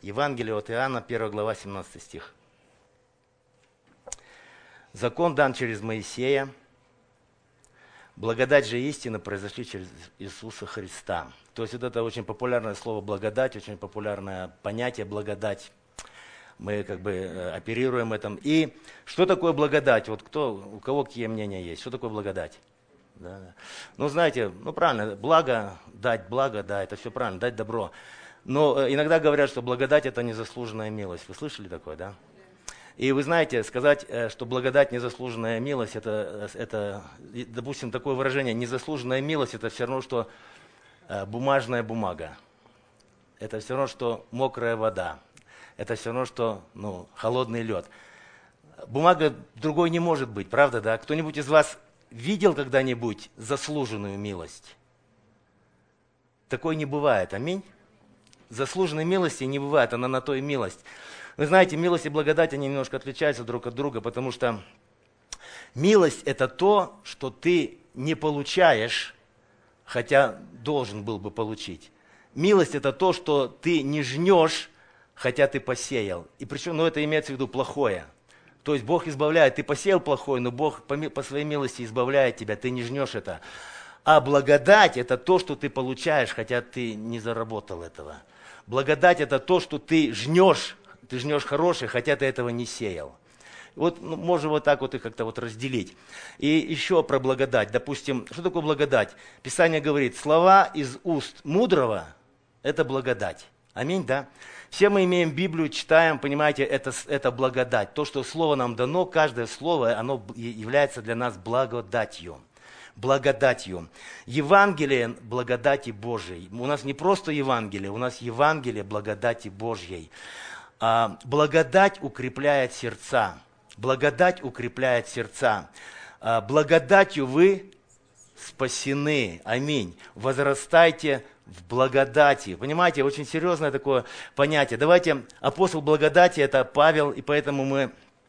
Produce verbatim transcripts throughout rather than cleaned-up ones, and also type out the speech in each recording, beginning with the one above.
Евангелие от Иоанна, первая глава, семнадцатый стих. Закон дан через Моисея, благодать же и истина произошли через Иисуса Христа. То есть вот это очень популярное слово благодать, очень популярное понятие благодать. Мы как бы оперируем этим. И что такое благодать? Вот кто, у кого какие мнения есть? Что такое благодать? Да, да. Ну, знаете, ну правильно, благо, дать благо, да, это все правильно, дать добро. Но иногда говорят, что благодать это незаслуженная милость. Вы слышали такое, да? И вы знаете, сказать, что благодать незаслуженная милость, это, это, допустим, такое выражение, незаслуженная милость, это все равно, что бумажная бумага. Это все равно, что мокрая вода. Это все равно, что ну, холодный лед. Бумага другой не может быть, правда, да? Кто-нибудь из вас видел когда-нибудь заслуженную милость? Такой не бывает, аминь? Заслуженной милости не бывает, она на то и милость. Вы знаете, милость и благодать, они немножко отличаются друг от друга, потому что милость – это то, что ты не получаешь, хотя должен был бы получить. Милость – это то, что ты не жнешь, хотя ты посеял. И причем, ну, это имеется в виду плохое. То есть Бог избавляет, ты посеял плохое, но Бог по, по своей милости избавляет тебя, ты не жнешь это. А благодать – это то, что ты получаешь, хотя ты не заработал этого. Благодать – это то, что ты жнешь, ты жнешь хорошее, хотя ты этого не сеял. Вот ну, можно вот так вот их как-то вот разделить. И еще про благодать. Допустим, что такое благодать? Писание говорит, слова из уст мудрого – это благодать. Аминь, да? Все мы имеем Библию, читаем, понимаете, это, это благодать. То, что слово нам дано, каждое слово, оно является для нас благодатью. Благодатью. Евангелие благодати Божьей. У нас не просто Евангелие, у нас Евангелие благодати Божьей. А, благодать укрепляет сердца. Благодать укрепляет сердца. А, благодатью вы спасены. Аминь. Возрастайте в благодати. Понимаете, очень серьезное такое понятие. Давайте, апостол благодати, это Павел, и поэтому мы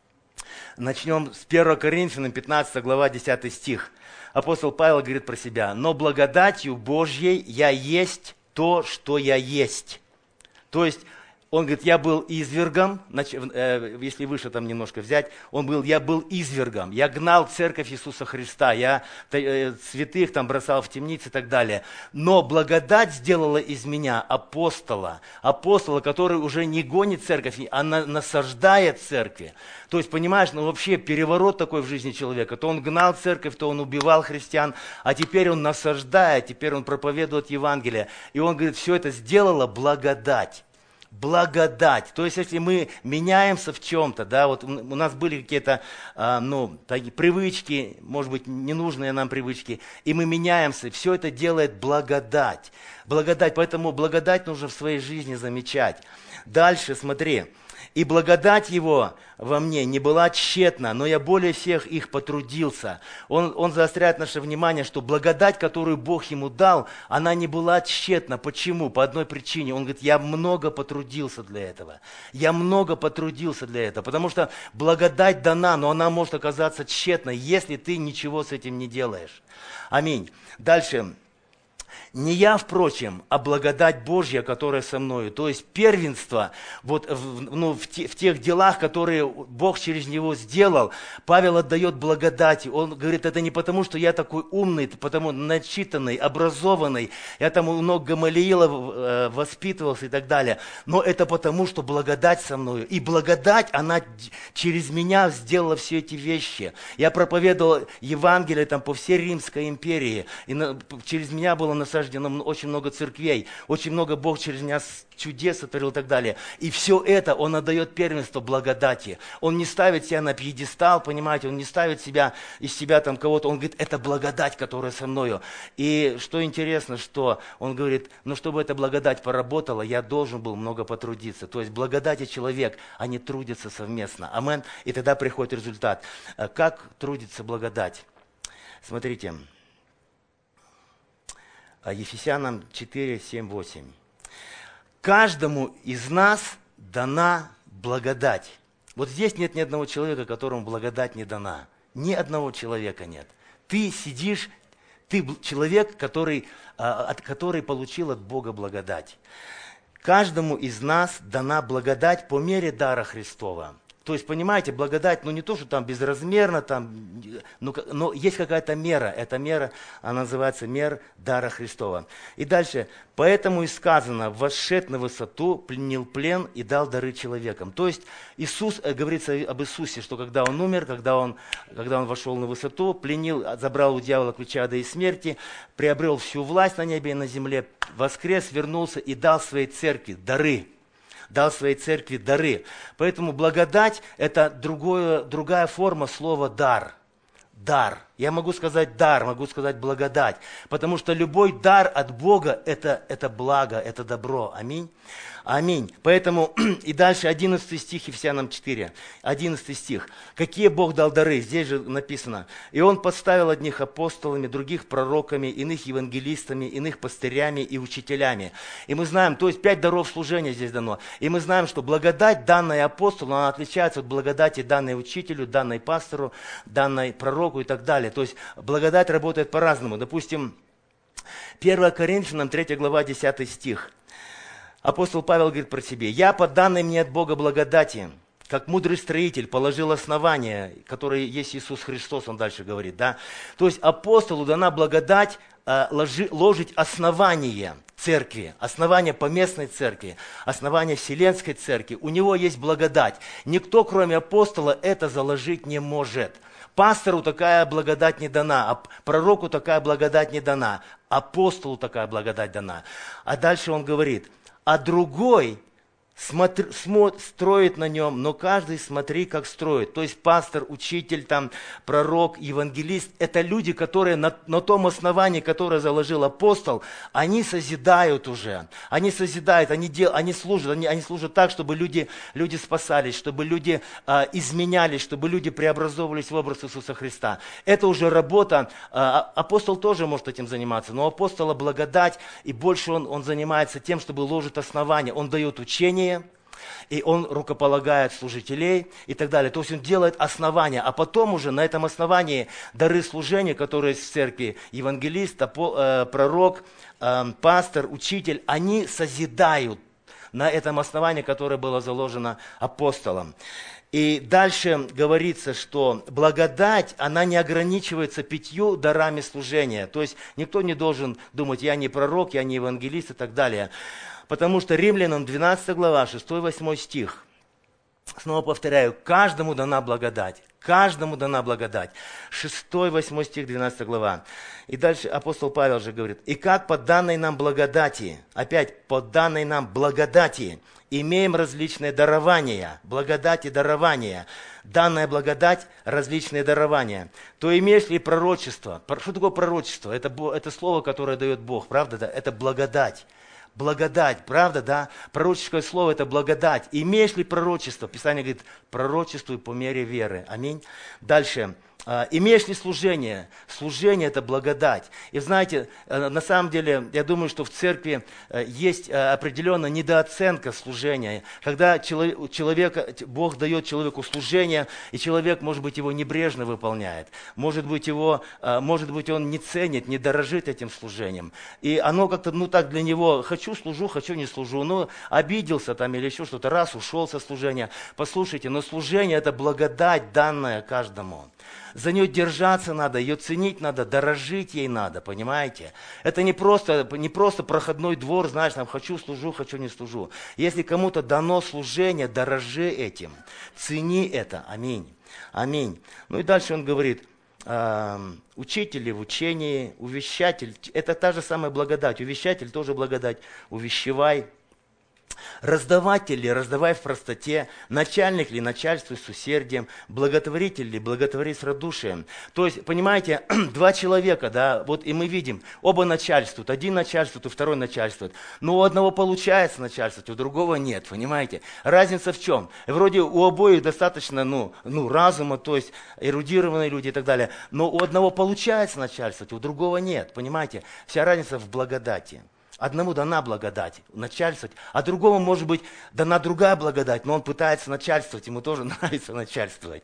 начнем с первого Коринфянам, пятнадцатая глава, десятый стих. Апостол Павел говорит про себя. «Но благодатью Божьей я есть то, что я есть». То есть, он говорит, я был извергом, если выше там немножко взять, он был, я был извергом, я гнал церковь Иисуса Христа, я святых там бросал в темницы и так далее. Но благодать сделала из меня апостола, апостола, который уже не гонит церковь, а насаждает церкви. То есть, понимаешь, ну вообще переворот такой в жизни человека. То он гнал церковь, то он убивал христиан, а теперь он насаждает, теперь он проповедует Евангелие. И он говорит, все это сделала благодать. Благодать. То есть, если мы меняемся в чем-то, да, вот у нас были какие-то, а, ну, такие привычки, может быть, ненужные нам привычки, и мы меняемся, все это делает благодать. Благодать, поэтому благодать нужно в своей жизни замечать. Дальше, смотри. «И благодать его во мне не была тщетна, но я более всех их потрудился». Он, он заостряет наше внимание, что благодать, которую Бог ему дал, она не была тщетна. Почему? По одной причине. Он говорит, я много потрудился для этого. Я много потрудился для этого. Потому что благодать дана, но она может оказаться тщетной, если ты ничего с этим не делаешь. Аминь. Дальше. Не я, впрочем, а благодать Божья, которая со мною. То есть первенство вот в, ну, в, те, в тех делах, которые Бог через него сделал, Павел отдает благодати. Он говорит, это не потому, что я такой умный, это потому начитанный, образованный, я там у ног Гамалиила воспитывался и так далее. Но это потому, что благодать со мною. И благодать, она через меня сделала все эти вещи. Я проповедовал Евангелие там, по всей Римской империи. И на, через меня было насаждено очень много церквей, очень много Бог через меня чудес сотворил и так далее. И все это Он отдает первенство благодати. Он не ставит себя на пьедестал, понимаете, Он не ставит себя из себя там кого-то. Он говорит, это благодать, которая со мною. И что интересно, что Он говорит, ну чтобы эта благодать поработала, я должен был много потрудиться. То есть благодать и человек, они трудятся совместно. Амен. И тогда приходит результат. Как трудится благодать? Смотрите. Ефесянам четыре, семь, восемь. Каждому из нас дана благодать. Вот здесь нет ни одного человека, которому благодать не дана. Ни одного человека нет. Ты сидишь, ты человек, который, который получил от Бога благодать. каждому из нас дана благодать по мере дара Христова. То есть, понимаете, благодать, ну не то, что там безразмерно, там, но, но есть какая-то мера. Эта мера, она называется мера дара Христова. И дальше, поэтому и сказано, вошед на высоту, пленил плен и дал дары человекам. То есть, Иисус, говорится об Иисусе, что когда Он умер, когда Он, когда он вошел на высоту, пленил, забрал у дьявола ключи ада и смерти, приобрел всю власть на небе и на земле, воскрес, вернулся и дал своей церкви дары. Дал своей церкви дары. Поэтому благодать – это другое, другая форма слова «дар». Дар. Я могу сказать дар, могу сказать благодать. Потому что любой дар от Бога – это, это благо, это добро. Аминь. Аминь. Поэтому и дальше одиннадцатый стих Ефесянам четыре. одиннадцатый стих. Какие Бог дал дары? Здесь же написано. И Он поставил одних апостолами, других пророками, иных евангелистами, иных пастырями и учителями. И мы знаем, то есть пять даров служения здесь дано. И мы знаем, что благодать, данная апостолу, она отличается от благодати, данной учителю, данной пастору, данной пророку и так далее. То есть благодать работает по-разному. Допустим, первое Коринфянам третья глава, десятый стих. Апостол Павел говорит про себя: «Я, по данной мне от Бога благодати, как мудрый строитель, положил основание, которое есть Иисус Христос», он дальше говорит, да. То есть апостолу дана благодать э, ложи, ложить основание церкви, основание поместной церкви, основание вселенской церкви. У него есть благодать. Никто, кроме апостола, это заложить не может. Пастору такая благодать не дана, а пророку такая благодать не дана, апостолу такая благодать дана. А дальше он говорит: а другой смотр, смо, строит на нем, но каждый смотри, как строит. То есть пастор, учитель, там, пророк, евангелист – это люди, которые на, на том основании, которое заложил апостол, они созидают уже. Они созидают, они, дел, они служат, они, они служат так, чтобы люди, люди спасались, чтобы люди а, изменялись, чтобы люди преобразовывались в образ Иисуса Христа. Это уже работа. А, апостол тоже может этим заниматься, но у апостола благодать, и больше он, он занимается тем, чтобы ложить основание. Он дает учение, и он рукополагает служителей и так далее. То есть он делает основания, а потом уже на этом основании дары служения, которые есть в церкви, евангелист, пророк, пастор, учитель, они созидают на этом основании, которое было заложено апостолом. И дальше говорится, что благодать, она не ограничивается пятью дарами служения. То есть никто не должен думать: я не пророк, я не евангелист и так далее. Потому что Римлянам двенадцатая глава, шестой-восьмой стих. Снова повторяю, каждому дана благодать. Каждому дана благодать. шестой-восьмой стих, двенадцатая глава. И дальше апостол Павел же говорит: и как по данной нам благодати, опять по данной нам благодати, имеем различные дарования, благодать и дарования. Данная благодать, различные дарования. То имеешь ли пророчество? Что такое пророчество? Это, это слово, которое дает Бог, правда? Да? Это благодать. Благодать, правда, да? Пророческое слово – это благодать. Имеешь ли пророчество? Писание говорит: пророчествуй по мере веры. Аминь. Дальше. Имеешь ли служение? Служение – это благодать. И знаете, на самом деле, я думаю, что в церкви есть определенная недооценка служения. Когда человек, Бог дает человеку служение, и человек, может быть, его небрежно выполняет. Может быть, его, может быть, он не ценит, не дорожит этим служением. И оно как-то, ну так для него: хочу служу, хочу не служу. Ну, обиделся там или еще что-то, раз ушел со служения. Послушайте, но служение – это благодать, данная каждому. За нее держаться надо, ее ценить надо, дорожить ей надо, понимаете? Это не просто, не просто проходной двор, знаешь, там, хочу служу, хочу не служу. Если кому-то дано служение, дорожи этим, цени это, аминь, аминь. Ну и дальше он говорит: э, учитель в учении, увещатель, это та же самая благодать, увещатель тоже благодать, увещевай. Раздаватель ли, раздавай в простоте, начальник ли, начальствуй с усердием, благотворитель ли, благотвори с радушием. То есть, понимаете, два человека, да, вот и мы видим, оба начальствуют, один начальствует, и второй начальствует. Но у одного получается начальствовать, у другого нет, понимаете. Разница в чем? Вроде у обоих достаточно, ну, ну, разума, то есть эрудированные люди и так далее, но у одного получается начальствовать, у другого нет, понимаете. Вся разница в благодати. Одному дана благодать, начальствовать, а другому, может быть, дана другая благодать, но он пытается начальствовать, ему тоже нравится начальствовать.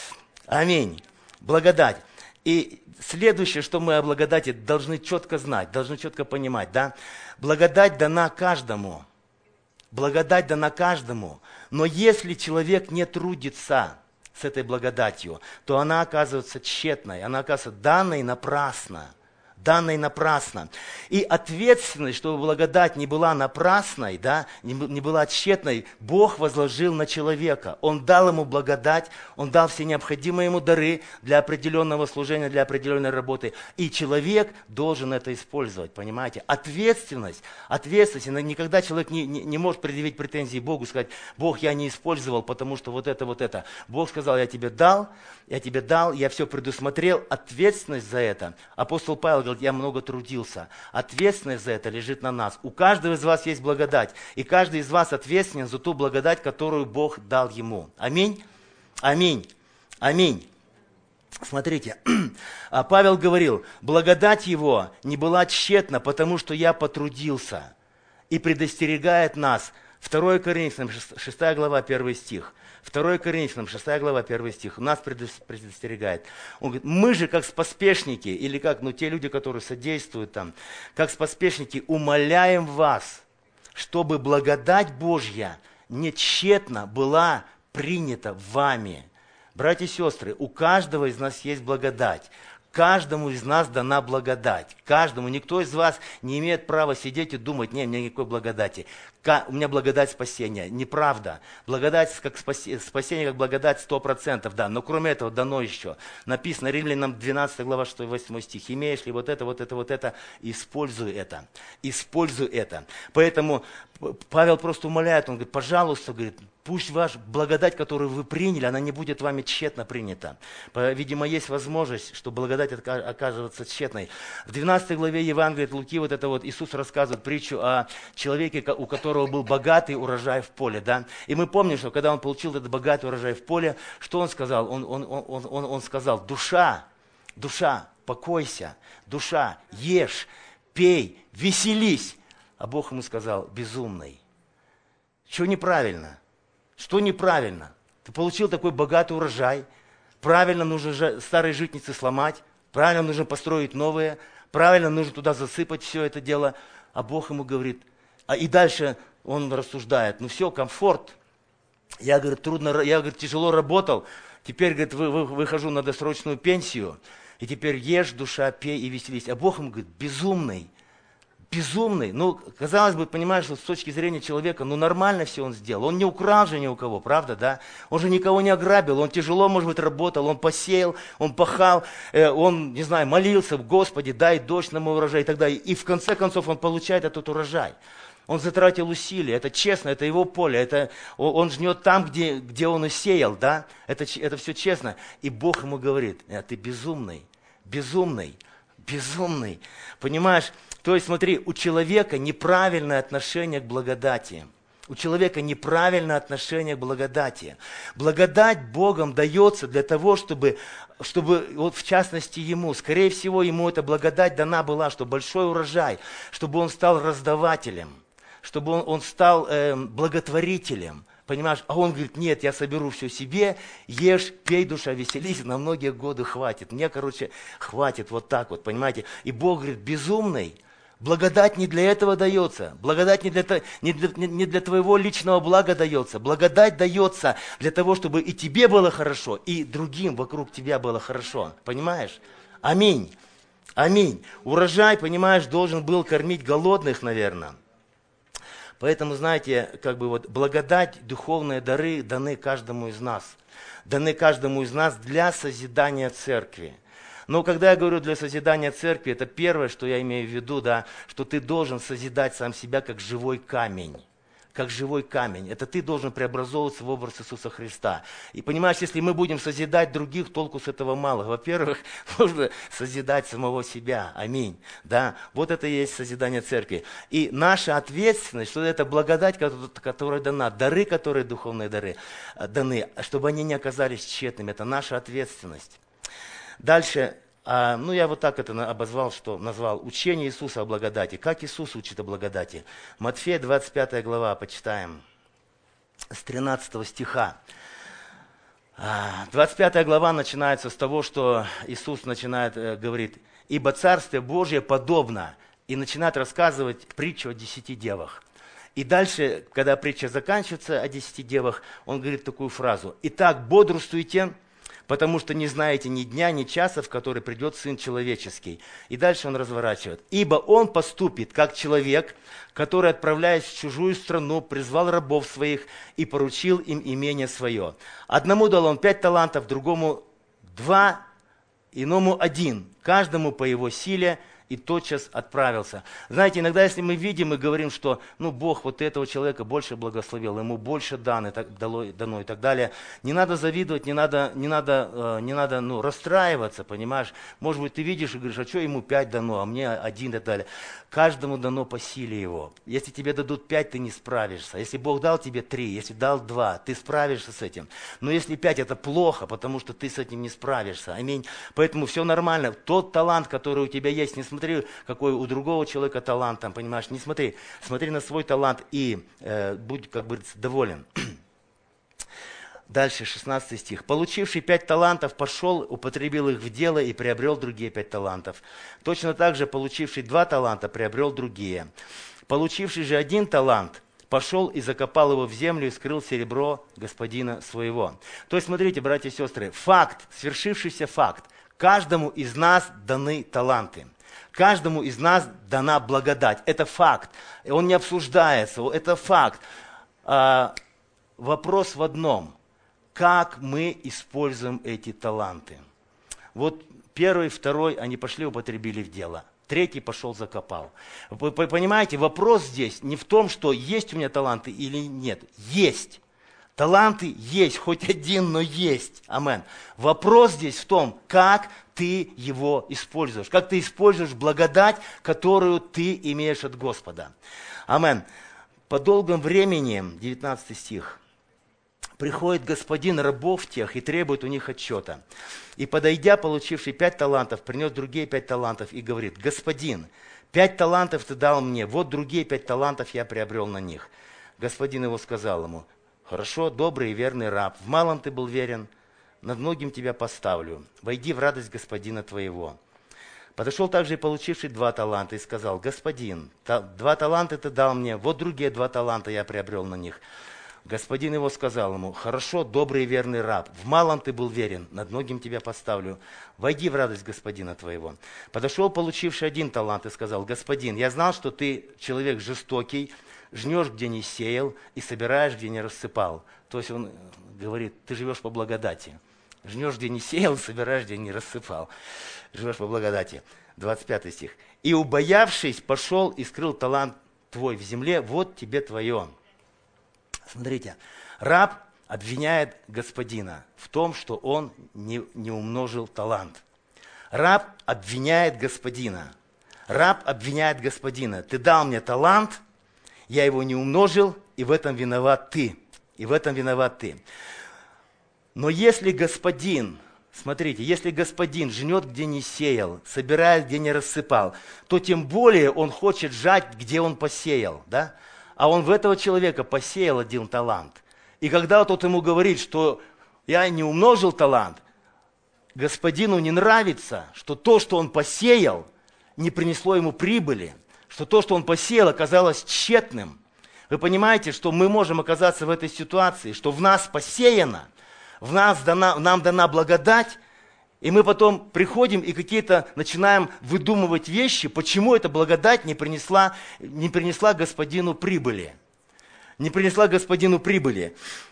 Аминь. Благодать. И следующее, что мы о благодати должны четко знать, должны четко понимать, да? Благодать дана каждому. Благодать дана каждому. Но если человек не трудится с этой благодатью, то она оказывается тщетной, она оказывается данной напрасно. Данной напрасно. И ответственность, чтобы благодать не была напрасной, да, не, не была тщетной, Бог возложил на человека. Он дал ему благодать, Он дал все необходимые ему дары для определенного служения, для определенной работы. И человек должен это использовать, понимаете? Ответственность, ответственность. И никогда человек не, не, не может предъявить претензии Богу, сказать: Бог, я не использовал, потому что вот это, вот это. Бог сказал: я тебе дал, я тебе дал, я все предусмотрел. Ответственность за это. Апостол Павел говорит: я много трудился. Ответственность за это лежит на нас. У каждого из вас есть благодать. И каждый из вас ответственен за ту благодать, которую Бог дал ему. Аминь. Аминь. Аминь. Смотрите, Павел говорил: благодать его не была тщетна, потому что я потрудился. И предостерегает нас. второе Коринфянам, шестая глава, первый стих. второе Коринфянам, шестая глава, первый стих. Нас предостерегает. Он говорит: мы же как споспешники, или как, ну, те люди, которые содействуют там, как споспешники, умоляем вас, чтобы благодать Божья не тщетно была принята вами. Братья и сестры, у каждого из нас есть благодать. Каждому из нас дана благодать. Каждому. Никто из вас не имеет права сидеть и думать: нет, у меня никакой благодати. У меня благодать спасения. Неправда. Благодать как спасение, спасение как благодать сто процентов, да. Но кроме этого дано еще. Написано Римлянам двенадцатая глава, шестой восьмой стих. Имеешь ли вот это, вот это, вот это, используй это. Используй это. Поэтому Павел просто умоляет, он говорит: пожалуйста, говорит, пусть ваша благодать, которую вы приняли, она не будет вами тщетно принята. Видимо, есть возможность, что благодать окажется тщетной. В двенадцатой главе Евангелия от Луки вот это вот Иисус рассказывает притчу о человеке, у которого был богатый урожай в поле. Да? И мы помним, что когда он получил этот богатый урожай в поле, что он сказал? Он, он, он, он, он сказал: душа, душа, покойся, душа, ешь, пей, веселись. А Бог ему сказал: безумный. Что неправильно? Что неправильно? Ты получил такой богатый урожай, правильно нужно старые житницы сломать, правильно нужно построить новые, правильно нужно туда засыпать все это дело. А Бог ему говорит, а и дальше он рассуждает: ну все, комфорт. Я, говорит, трудно, я, говорит, тяжело работал, теперь, говорит, вы, вы, выхожу на досрочную пенсию, и теперь ешь, душа, пей и веселись. А Бог ему говорит: безумный. Безумный. Ну, казалось бы, понимаешь, что с точки зрения человека, ну, нормально все он сделал. Он не украл же ни у кого, правда, да? Он же никого не ограбил, он тяжело, может быть, работал, он посеял, он пахал, э, он, не знаю, молился: Господи, дай дождь на мой урожай и так далее. И в конце концов он получает этот урожай. Он затратил усилия, это честно, это его поле, это, он жнет там, где, где он и сеял, да? Это, это все честно. И Бог ему говорит: ты безумный, безумный, безумный. Понимаешь? То есть, смотри, у человека неправильное отношение к благодати. У человека неправильное отношение к благодати. Благодать Богом дается для того, чтобы, чтобы, вот в частности ему, скорее всего, ему эта благодать дана была, что большой урожай, чтобы он стал раздавателем, чтобы он, он стал э, благотворителем. Понимаешь? А он говорит: нет, я соберу все себе, ешь, пей, душа, веселись, на многие годы хватит. Мне, короче, хватит вот так вот, понимаете? И Бог говорит: безумный. Благодать не для этого дается. Благодать не для, не, для, не для твоего личного блага дается. Благодать дается для того, чтобы и тебе было хорошо, и другим вокруг тебя было хорошо. Понимаешь? Аминь. Аминь. Урожай, понимаешь, должен был кормить голодных, наверное. Поэтому, знаете, как бы вот благодать, духовные дары даны каждому из нас. Даны каждому из нас для созидания церкви. Но когда я говорю для созидания церкви, это первое, что я имею в виду, да, что ты должен созидать сам себя как живой камень. Как живой камень. Это ты должен преобразовываться в образ Иисуса Христа. И понимаешь, если мы будем созидать других, толку с этого мало. Во-первых, нужно созидать самого себя. Аминь. Да? Вот это и есть созидание церкви. И наша ответственность, что это благодать, которая дана, дары, которые духовные дары даны, чтобы они не оказались тщетными. Это наша ответственность. Дальше, ну я вот так это обозвал, что назвал учение Иисуса о благодати. Как Иисус учит о благодати? Матфея двадцать пятая глава, почитаем, с тринадцатого стиха. двадцать пятая глава начинается с того, что Иисус начинает, говорит: «Ибо Царствие Божие подобно», и начинает рассказывать притчу о десяти девах. И дальше, когда притча заканчивается о десяти девах, он говорит такую фразу. «Итак, бодрствуйте, потому что не знаете ни дня, ни часа, в который придет Сын Человеческий». И дальше он разворачивает. «Ибо он поступит, как человек, который, отправляясь в чужую страну, призвал рабов своих и поручил им имение свое. Одному дал он пять талантов, другому два, иному один, каждому по его силе, и тотчас отправился». Знаете, иногда, если мы видим и говорим, что ну, Бог вот этого человека больше благословил, ему больше дано, так, дало, дано и так далее, не надо завидовать, не надо, не надо, э, не надо ну, расстраиваться, понимаешь? Может быть, ты видишь и говоришь, а что ему пять дано, а мне один и так далее. Каждому дано по силе его. Если тебе дадут пять, ты не справишься. Если Бог дал тебе три, если дал два, ты справишься с этим. Но если пять, это плохо, потому что ты с этим не справишься. Аминь. Поэтому все нормально. Тот талант, который у тебя есть, не смотри, какой у другого человека талант, там, понимаешь, не смотри. Смотри на свой талант и э, будь, как бы, доволен. Дальше, шестнадцатый стих. «Получивший пять талантов пошел, употребил их в дело и приобрел другие пять талантов. Точно так же, получивший два таланта, приобрел другие. Получивший же один талант пошел и закопал его в землю и скрыл серебро господина своего». То есть, смотрите, братья и сестры, факт, свершившийся факт. Каждому из нас даны таланты. Каждому из нас дана благодать. Это факт. Он не обсуждается. Это факт. А, вопрос в одном. Как мы используем эти таланты? Вот первый, второй, они пошли, употребили в дело. Третий пошел, закопал. Вы понимаете, вопрос здесь не в том, что есть у меня таланты или нет. Есть. Таланты есть, хоть один, но есть. Амен. Вопрос здесь в том, как ты его используешь. Как ты используешь благодать, которую ты имеешь от Господа. Амен. По долгом времени, девятнадцатый стих, приходит господин рабов тех и требует у них отчета. И, подойдя, получивший пять талантов, принес другие пять талантов и говорит: господин, пять талантов ты дал мне, вот другие пять талантов я приобрел на них. Господин его сказал ему: хорошо, добрый и верный раб, в малом ты был верен, над многим тебя поставлю. Войди в радость господина твоего. Подошел также и получивший два таланта и сказал: господин, та, два таланта ты дал мне, вот другие два таланта я приобрел на них. Господин его сказал ему: хорошо, добрый и верный раб, в малом ты был верен, над многим тебя поставлю. Войди в радость господина твоего. Подошел получивший один талант и сказал: господин, я знал, что ты человек жестокий, жнешь, где не сеял, и собираешь, где не рассыпал. То есть он говорит: ты живешь по благодати. Жнешь, где не сеял, собираешь, где не рассыпал. Живешь по благодати. двадцать пятый стих. И, убоявшись, пошел и скрыл талант твой в земле, вот тебе твое. Смотрите, раб обвиняет господина в том, что он не, не умножил талант. Раб обвиняет господина. Раб обвиняет господина. Ты дал мне талант, я его не умножил, и в этом виноват ты. И в этом виноват ты. Но если господин, смотрите, если господин жнет, где не сеял, собирает, где не рассыпал, то тем более он хочет жать, где он посеял, да? А он в этого человека посеял один талант. И когда тот ему говорит, что я не умножил талант, господину не нравится, что то, что он посеял, не принесло ему прибыли, что то, что он посеял, оказалось тщетным. Вы понимаете, что мы можем оказаться в этой ситуации, что в нас посеяно, в нас дана, нам дана благодать, и мы потом приходим и какие-то начинаем выдумывать вещи, почему эта благодать не принесла, не принесла господину прибыли. Не принесла господину прибыли.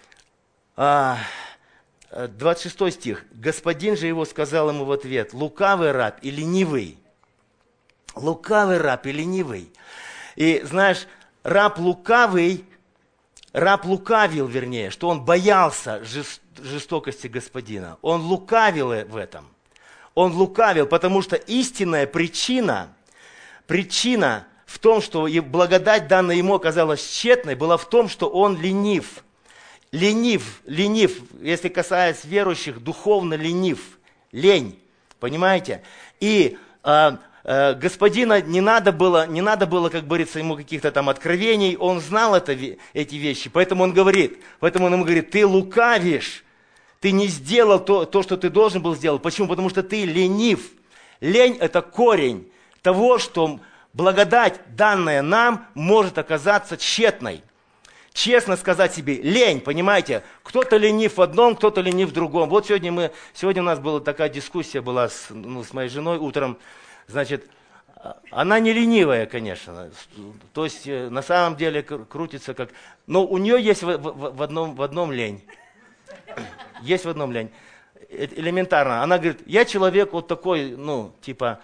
двадцать шестой стих. Господин же его сказал ему в ответ: лукавый раб и ленивый. Лукавый раб и ленивый. И знаешь, раб лукавый, раб лукавил, вернее, что он боялся жестокости, жестокости господина. Он лукавил в этом. Он лукавил, потому что истинная причина, причина в том, что благодать, данная ему, оказалась тщетной, была в том, что он ленив. Ленив, ленив, если касается верующих, духовно ленив. Лень, понимаете? И э, э, господина не надо было, не надо было, как говорится, ему каких-то там откровений, он знал это, эти вещи, поэтому он говорит, поэтому он ему говорит: ты лукавишь. Ты не сделал то, то, что ты должен был сделать. Почему? Потому что ты ленив. Лень – это корень того, что Благодать, данная нам, может оказаться тщетной. Честно сказать себе, лень, понимаете, кто-то ленив в одном, кто-то ленив в другом. Вот сегодня, мы, сегодня у нас была такая дискуссия была с, ну, с моей женой утром, значит, она не ленивая, конечно, то есть на самом деле крутится как... Но у нее есть в, в, в, одном, в одном лень, есть в одном лень, элементарно. Она говорит, я человек вот такой, ну, типа,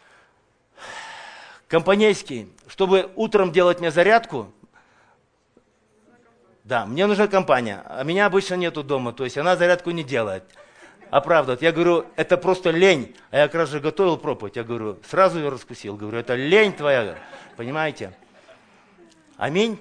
компанейский, чтобы утром делать мне зарядку. Да, мне нужна компания, а меня обычно нету дома, то есть она зарядку не делает. Оправдывает. Я говорю, это просто лень. А я как раз же готовил проповедь. Я говорю, сразу ее раскусил. Говорю, это лень твоя. Понимаете? Аминь?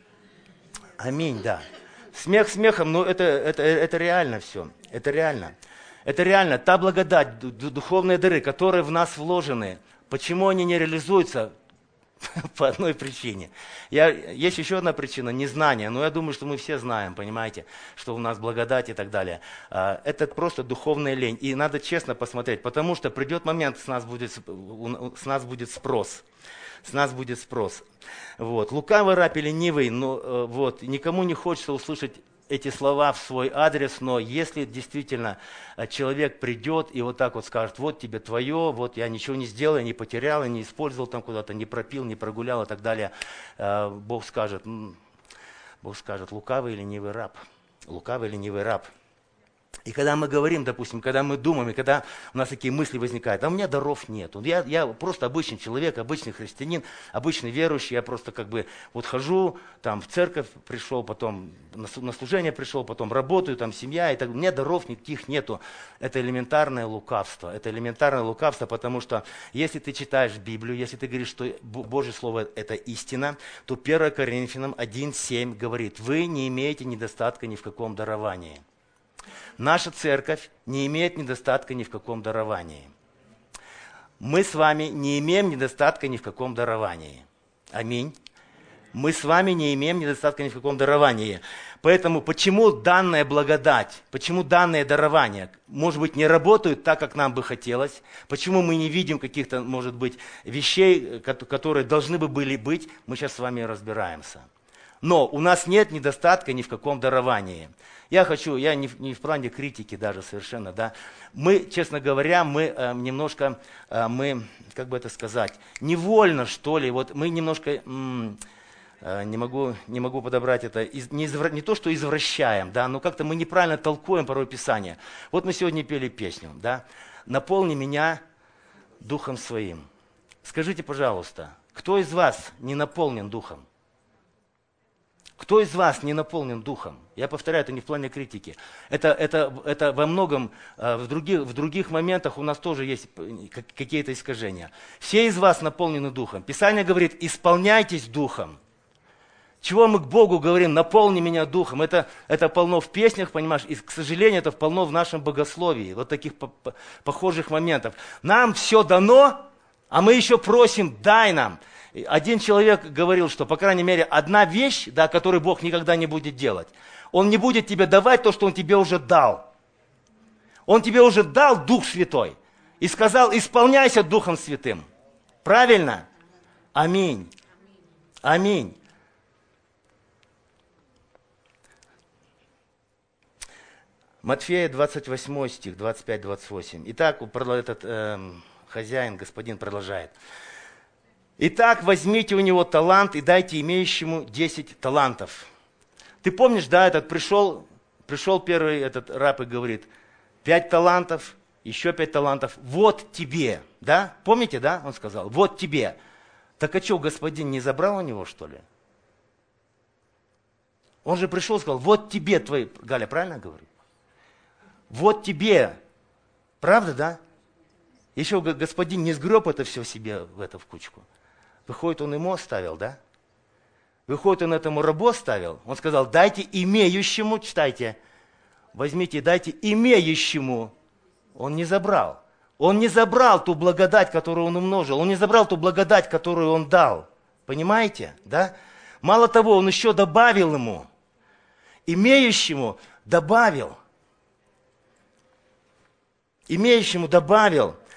Аминь, да. Смех смехом, но это, это, это реально все. Это реально. Это реально. Та благодать, духовные дары, которые в нас вложены, почему они не реализуются? По одной причине. Я, есть еще одна причина, незнание. Но я думаю, что мы все знаем, понимаете, что у нас благодать и так далее. Это просто духовная лень. И надо честно посмотреть, потому что придет момент, с нас будет, с нас будет спрос. С нас будет спрос. Вот. Лукавый раб и ленивый, но вот, никому не хочется услышать эти слова в свой адрес, но если действительно человек придет и вот так вот скажет, вот тебе твое, вот я ничего не сделал, я не потерял, я не использовал там куда-то, не пропил, не прогулял и так далее, Бог скажет, Бог скажет, лукавый или ленивый раб, лукавый или ленивый раб. И когда мы говорим, допустим, когда мы думаем, и когда у нас такие мысли возникают, а у меня даров нет. Я, я просто обычный человек, обычный христианин, обычный верующий, я просто как бы вот хожу, там в церковь пришел, потом на служение пришел, потом работаю, там семья, и так, у меня даров никаких нету. Это элементарное лукавство, это элементарное лукавство, потому что если ты читаешь Библию, если ты говоришь, что Божье Слово это истина, то первое Коринфянам один семь говорит, вы не имеете недостатка ни в каком даровании. Наша церковь не имеет недостатка ни в каком даровании. Мы с вами не имеем недостатка ни в каком даровании. Аминь. Мы с вами не имеем недостатка ни в каком даровании. Поэтому почему данная благодать, почему данное дарование, может быть, не работают так, как нам бы хотелось, почему мы не видим каких-то, может быть, вещей, которые должны бы были быть, мы сейчас с вами разбираемся. Но у нас нет недостатка ни в каком даровании. Я хочу, я не в, не в плане критики даже совершенно, да. Мы, честно говоря, мы э, немножко, э, мы, как бы это сказать, невольно, что ли, вот мы немножко, м, э, не, могу, не могу подобрать это, из, не, извра, не то, что извращаем, да, но как-то мы неправильно толкуем порой Писание. Вот мы сегодня пели песню, да, «Наполни меня Духом Своим». Скажите, пожалуйста, кто из вас не наполнен Духом? Кто из вас не наполнен Духом? Я повторяю, это не в плане критики. Это, это, это во многом, в других, в других моментах у нас тоже есть какие-то искажения. Все из вас наполнены Духом. Писание говорит, исполняйтесь Духом. Чего мы к Богу говорим, наполни меня Духом? Это, это полно в песнях, понимаешь, и, к сожалению, это полно в нашем богословии. Вот таких похожих моментов. Нам все дано, а мы еще просим, дай нам. Один человек говорил, что, по крайней мере, одна вещь, да, которую Бог никогда не будет делать. Он не будет тебе давать то, что Он тебе уже дал. Он тебе уже дал Дух Святой. И сказал, исполняйся Духом Святым. Правильно? Аминь. Аминь. Матфея двадцать восьмой стих, двадцать пять двадцать восемь. Итак, этот э, хозяин, господин продолжает. Итак, возьмите у него талант и дайте имеющему десять талантов. Ты помнишь, да, этот пришел, пришел первый этот раб и говорит, пять талантов, еще пять талантов, вот тебе, да? Помните, да, он сказал, вот тебе. Так а что, господин не забрал у него, что ли? Он же пришел и сказал, вот тебе твои, Галя, правильно говорю? Вот тебе, правда, да? Еще господин не сгреб это все себе в это в кучку. Выходит, он ему оставил, да? Выходит, он этому рабу оставил. Он сказал, дайте имеющему, читайте, возьмите, дайте имеющему. Он не забрал. Он не забрал ту благодать, которую он умножил. Он не забрал ту благодать, которую он дал. Понимаете, да? Мало того, он еще добавил ему. Имеющему добавил. Имеющему добавил.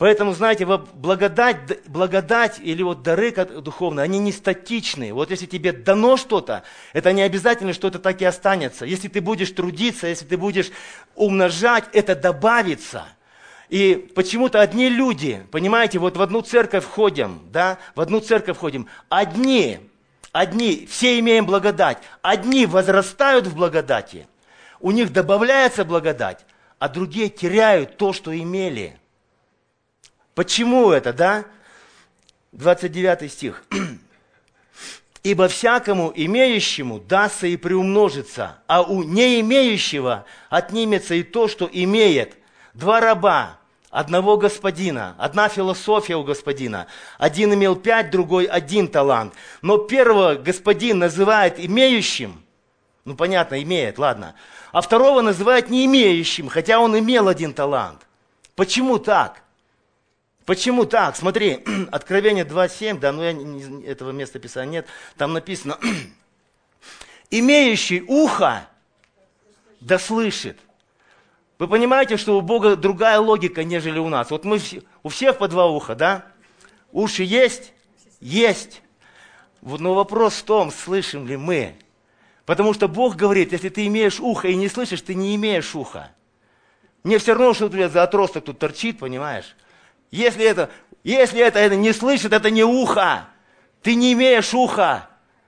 Поэтому, знаете, благодать, благодать или вот дары духовные, они не статичные. Вот если тебе дано что-то, это не обязательно, что это так и останется. Если ты будешь трудиться, если ты будешь умножать, это добавится. И почему-то одни люди, понимаете, вот в одну церковь входим, да, в одну церковь входим, одни, одни, все имеем благодать, одни возрастают в благодати, у них добавляется благодать, а другие теряют то, что имели. Почему это, да? двадцать девятый стих. «Ибо всякому имеющему дастся и приумножится, а у не имеющего отнимется и то, что имеет. Два раба, одного господина, одна философия у господина. Один имел пять, другой один талант. Но первого господин называет имеющим». Ну, понятно, имеет, ладно. А второго называют не имеющим, хотя он имел один талант. Почему так? Почему так? Смотри, Откровение два семь, да, но я, не, этого места писания нет, там написано, имеющий ухо, да слышит. Вы понимаете, что у Бога другая логика, нежели у нас. Вот мы у всех по два уха, да? Уши есть? Есть. Вот, но вопрос в том, слышим ли мы. Потому что Бог говорит, если ты имеешь ухо и не слышишь, ты не имеешь уха. Мне все равно, что у тебя за отросток тут торчит, понимаешь? Если это, если это, это не слышит, это не ухо. Ты не имеешь уха.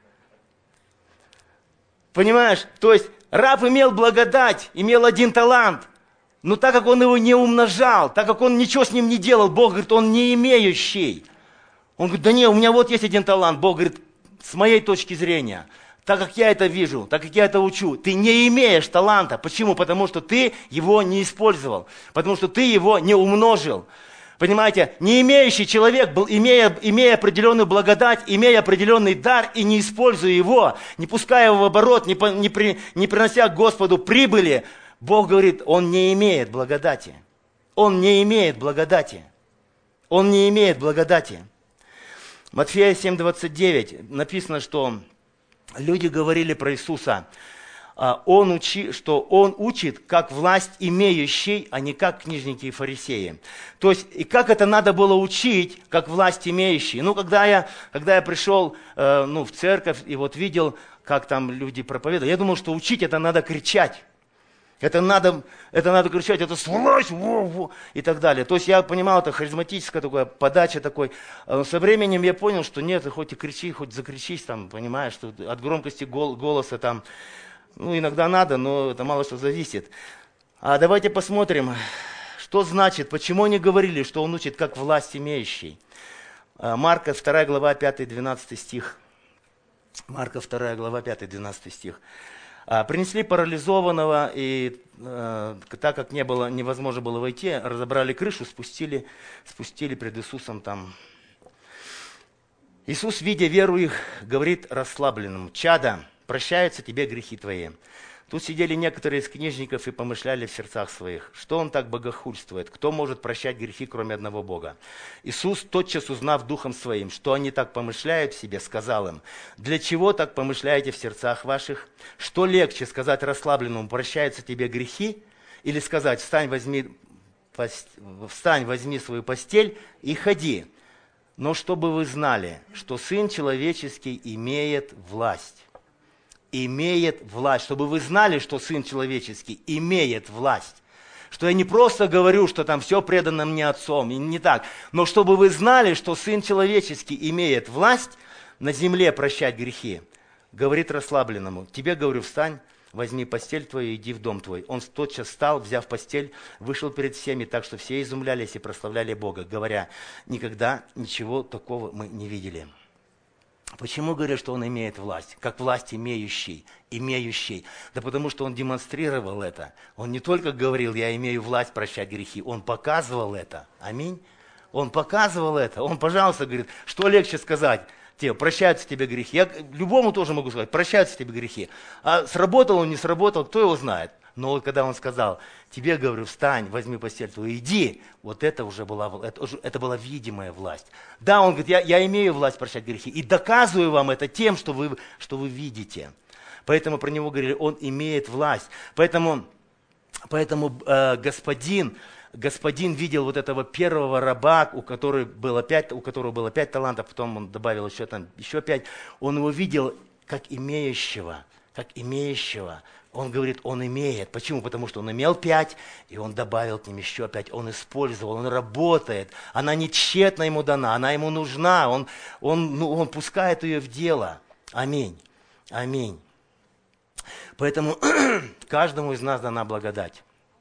Понимаешь? То есть раб имел благодать, имел один талант. Но так как он его не умножал, так как он ничего с ним не делал, Бог говорит, он не имеющий. Он говорит, да не, у меня вот есть один талант. Бог говорит, с моей точки зрения, так как я это вижу, так как я это учу, ты не имеешь таланта. Почему? Потому что ты его не использовал. Потому что ты его не умножил. Понимаете, не имеющий человек, был, имея, имея определенную благодать, имея определенный дар и не используя его, не пуская его в оборот, не, не, при, не принося к Господу прибыли, Бог говорит, он не имеет благодати. Он не имеет благодати. Он не имеет благодати. Матфея семь двадцать девять написано, что люди говорили про Иисуса, он учи, что Он учит, как власть имеющий, а не как книжники и фарисеи. То есть, и как это надо было учить, как власть имеющий. Ну, когда я, когда я пришел э, ну, в церковь и вот видел, как там люди проповедуют, я думал, что учить это надо кричать. Это надо, это надо кричать, это власть, во, во, и так далее. То есть я понимал, это харизматическая такая подача такой. Но со временем я понял, что нет, хоть и кричи, хоть закричись, там, понимаешь, что от громкости гол, голоса там, ну, иногда надо, но это мало что зависит. А давайте посмотрим, что значит, почему они говорили, что он учит как власть имеющий. Марка вторая глава пятый-двенадцатый стих. Марка вторая глава пятый-двенадцатый стих. Принесли парализованного, и э, так как не было, невозможно было войти, разобрали крышу, спустили, спустили пред Иисусом там. Иисус, видя веру их, говорит расслабленному: «Чада, прощаются тебе грехи твои». Тут сидели некоторые из книжников и помышляли в сердцах своих: что он так богохульствует? Кто может прощать грехи, кроме одного Бога? Иисус, тотчас узнав духом своим, что они так помышляют в себе, сказал им: для чего так помышляете в сердцах ваших? Что легче, сказать расслабленному: прощаются тебе грехи? Или сказать: встань, возьми, встань, возьми свою постель и ходи? Но чтобы вы знали, что Сын Человеческий имеет власть. Имеет власть. Чтобы вы знали, что Сын Человеческий имеет власть. Что я не просто говорю, что там все предано мне Отцом, и не так. Но чтобы вы знали, что Сын Человеческий имеет власть на земле прощать грехи. Говорит расслабленному: тебе, говорю, встань, возьми постель твою и иди в дом твой. Он тотчас встал, взяв постель, вышел перед всеми, так что все изумлялись и прославляли Бога, говоря: никогда ничего такого мы не видели. Почему говорят, что он имеет власть? Как власть имеющий, имеющий. Да потому что он демонстрировал это. Он не только говорил: я имею власть прощать грехи, он показывал это. Аминь. Он показывал это. Он, пожалуйста, говорит, что легче сказать? Тебе, прощаются тебе грехи. Я любому тоже могу сказать: прощаются тебе грехи. А сработал он, не сработал, кто его знает. Но вот когда он сказал: тебе, говорю, встань, возьми постель твою, иди, вот это уже была, это, это была видимая власть. Да, он говорит: я, я имею власть прощать грехи и доказываю вам это тем, что вы, что вы видите. Поэтому про него говорили: он имеет власть. Поэтому, поэтому э, господин господин видел вот этого первого раба, у которого было пять, у которого было пять талантов, потом он добавил еще, там, еще пять, он его видел как имеющего, как имеющего. Он говорит, он имеет. Почему? Потому что он имел пять, и он добавил к ним еще пять. Он использовал, он работает. Она не тщетно ему дана, она ему нужна. Он, он, ну, он пускает ее в дело. Аминь. Аминь. Поэтому каждому из нас дана благодать.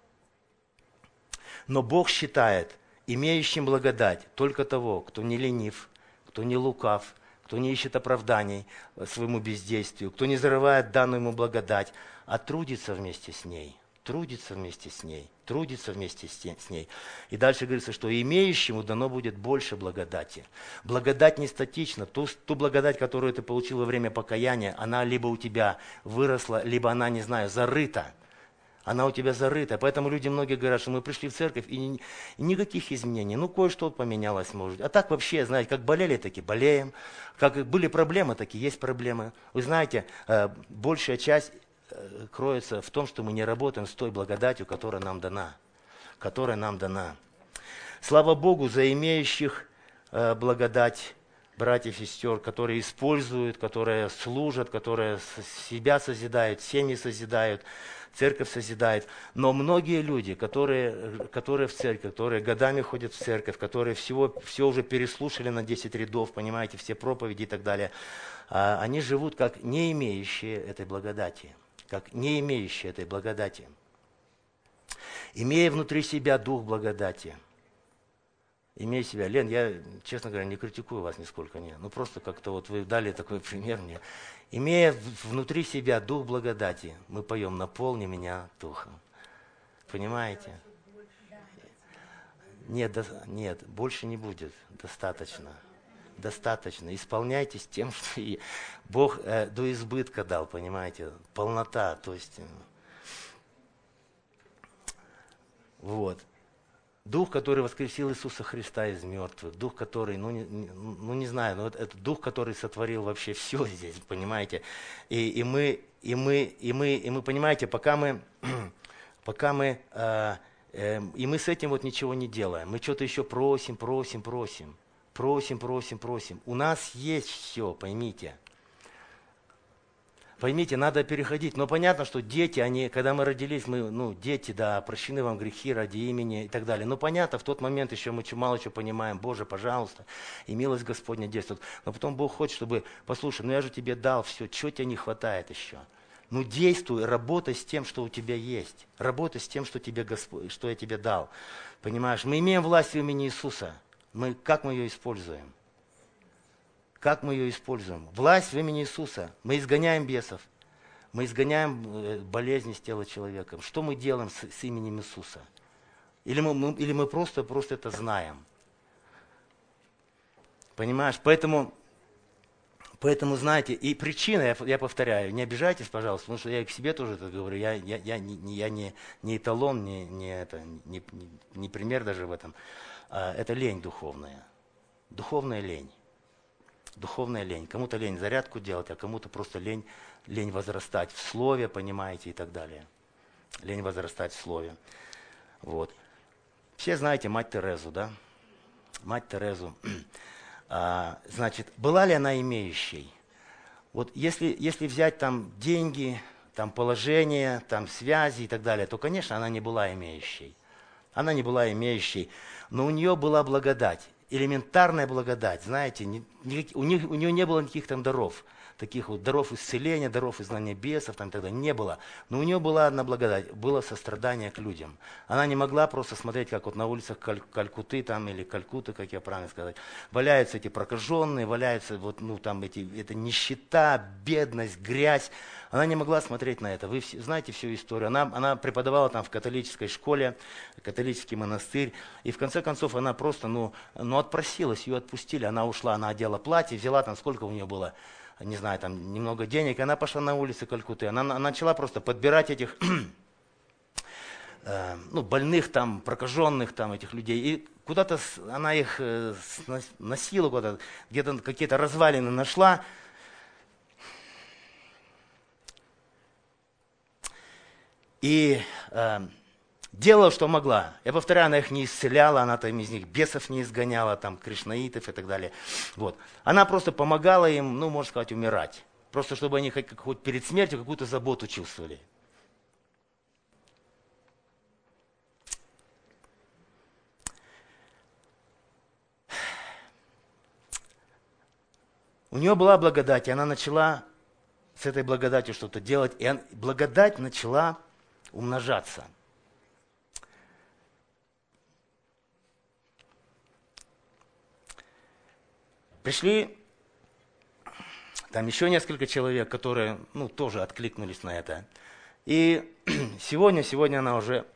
Но Бог считает имеющим благодать только того, кто не ленив, кто не лукав, кто не ищет оправданий своему бездействию, кто не зарывает данную ему благодать, а трудится вместе с ней, трудится вместе с ней, трудится вместе с ней. И дальше говорится, что имеющему дано будет больше благодати. Благодать не статична. Ту, ту благодать, которую ты получил во время покаяния, она либо у тебя выросла, либо она, не знаю, зарыта. Она у тебя зарыта. Поэтому люди многие говорят, что мы пришли в церковь, и, ни, и никаких изменений. Ну, кое-что поменялось, может. А так вообще, знаете, как болели, так и болеем. Как были проблемы, так и есть проблемы. Вы знаете, большая часть кроется в том, что мы не работаем с той благодатью, которая нам дана. Которая нам дана. Слава Богу за имеющих благодать братьев и сестер, которые используют, которые служат, которые себя созидают, семьи созидают, церковь созидает. Но многие люди, которые, которые в церковь, которые годами ходят в церковь, которые всего, все уже переслушали на десять рядов, понимаете, все проповеди и так далее, они живут как не имеющие этой благодати. Как не имеющие этой благодати. Имея внутри себя дух благодати. Имея себя. Лен, я, честно говоря, не критикую вас нисколько, нет. Ну просто как-то вот вы дали такой пример мне. Имея внутри себя дух благодати, мы поем «Наполни меня духом». Понимаете? Нет, до, нет, больше не будет. Достаточно. Достаточно. Исполняйтесь тем, что и Бог э, до избытка дал, понимаете? Полнота. То есть, э, вот. Дух, который воскресил Иисуса Христа из мертвых, дух, который, ну не, ну, не знаю, но это дух, который сотворил вообще все здесь, понимаете. И, и, мы, и, мы, и, мы, и мы, понимаете, пока мы, пока мы, э, э, и мы с этим вот ничего не делаем. Мы что-то еще просим, просим, просим, просим, просим, просим. У нас есть все, поймите. Поймите, надо переходить. Но понятно, что дети, они, когда мы родились, мы, ну, дети, да, прощены вам грехи ради имени и так далее. Но понятно, в тот момент еще мы мало чего понимаем. Боже, пожалуйста, и милость Господня действует. Но потом Бог хочет, чтобы, послушай, ну я же тебе дал все, чего тебе не хватает еще? Ну действуй, работай с тем, что у тебя есть. Работай с тем, что, тебе Господь, что я тебе дал. Понимаешь, мы имеем власть в имени Иисуса. Мы, как мы ее используем? Как мы ее используем? Власть в имени Иисуса. Мы изгоняем бесов. Мы изгоняем болезни с тела человека. Что мы делаем с, с именем Иисуса? Или мы, мы, или мы просто, просто это знаем? Понимаешь? Поэтому, поэтому, знаете, и причина, я, я повторяю, не обижайтесь, пожалуйста, потому что я и к себе тоже это говорю. Я, я, я, не, я не, не эталон, не, не, это, не, не, не пример даже в этом. А, это лень духовная. Духовная лень. Духовная лень. Кому-то лень зарядку делать, а кому-то просто лень, лень возрастать в слове, понимаете, и так далее. Лень возрастать в слове. Вот. Все знаете мать Терезу, да? Мать Терезу. А, значит, была ли она имеющей? Вот если, если взять там деньги, там положение, там связи и так далее, то, конечно, она не была имеющей. Она не была имеющей, но у нее была благодать. Элементарная благодать, знаете, не, не, у, них, у нее не было никаких там даров, таких вот даров исцеления, даров изгнания бесов, там тогда не было. Но у нее была одна благодать, было сострадание к людям. Она не могла просто смотреть, как вот на улицах Каль, Калькутты там, или Калькутты, как я правильно сказать, валяются эти прокаженные, валяются вот, ну, там эти, это нищета, бедность, грязь. Она не могла смотреть на это. Вы все, знаете всю историю. Она, она преподавала там в католической школе, католический монастырь. И в конце концов она просто, ну, ну отпросилась, ее отпустили. Она ушла, она одела платье, взяла там, сколько у нее было, не знаю, там немного денег. И она пошла на улицы Калькутты. Она, она начала просто подбирать этих э, ну, больных там, прокаженных там этих людей. И куда-то она их э, носила, куда-то, где-то какие-то развалины нашла. И э, делала, что могла. Я повторяю, она их не исцеляла, она там из них бесов не изгоняла, там, кришнаитов и так далее. Вот. Она просто помогала им, ну, можно сказать, умирать. Просто чтобы они хоть, хоть перед смертью какую-то заботу чувствовали. У нее была благодать, и она начала с этой благодатью что-то делать, и он, благодать начала умножаться. Пришли там еще несколько человек, которые, ну, тоже откликнулись на это. И сегодня, сегодня она уже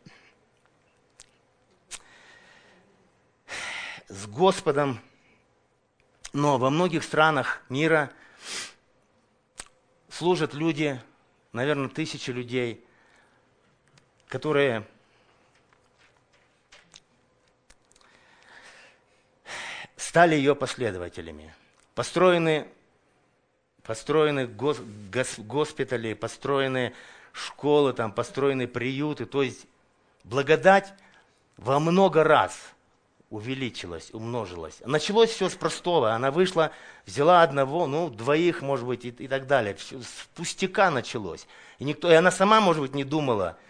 с Господом, но во многих странах мира служат люди, наверное, тысячи людей, которые стали ее последователями. Построены, построены гос, гос, госпитали, построены школы, там, построены приюты. То есть благодать во много раз увеличилась, умножилась. Началось все с простого. Она вышла, взяла одного, ну, двоих, может быть, и, и так далее. С пустяка началось. И, никто, и она сама, может быть, не думала.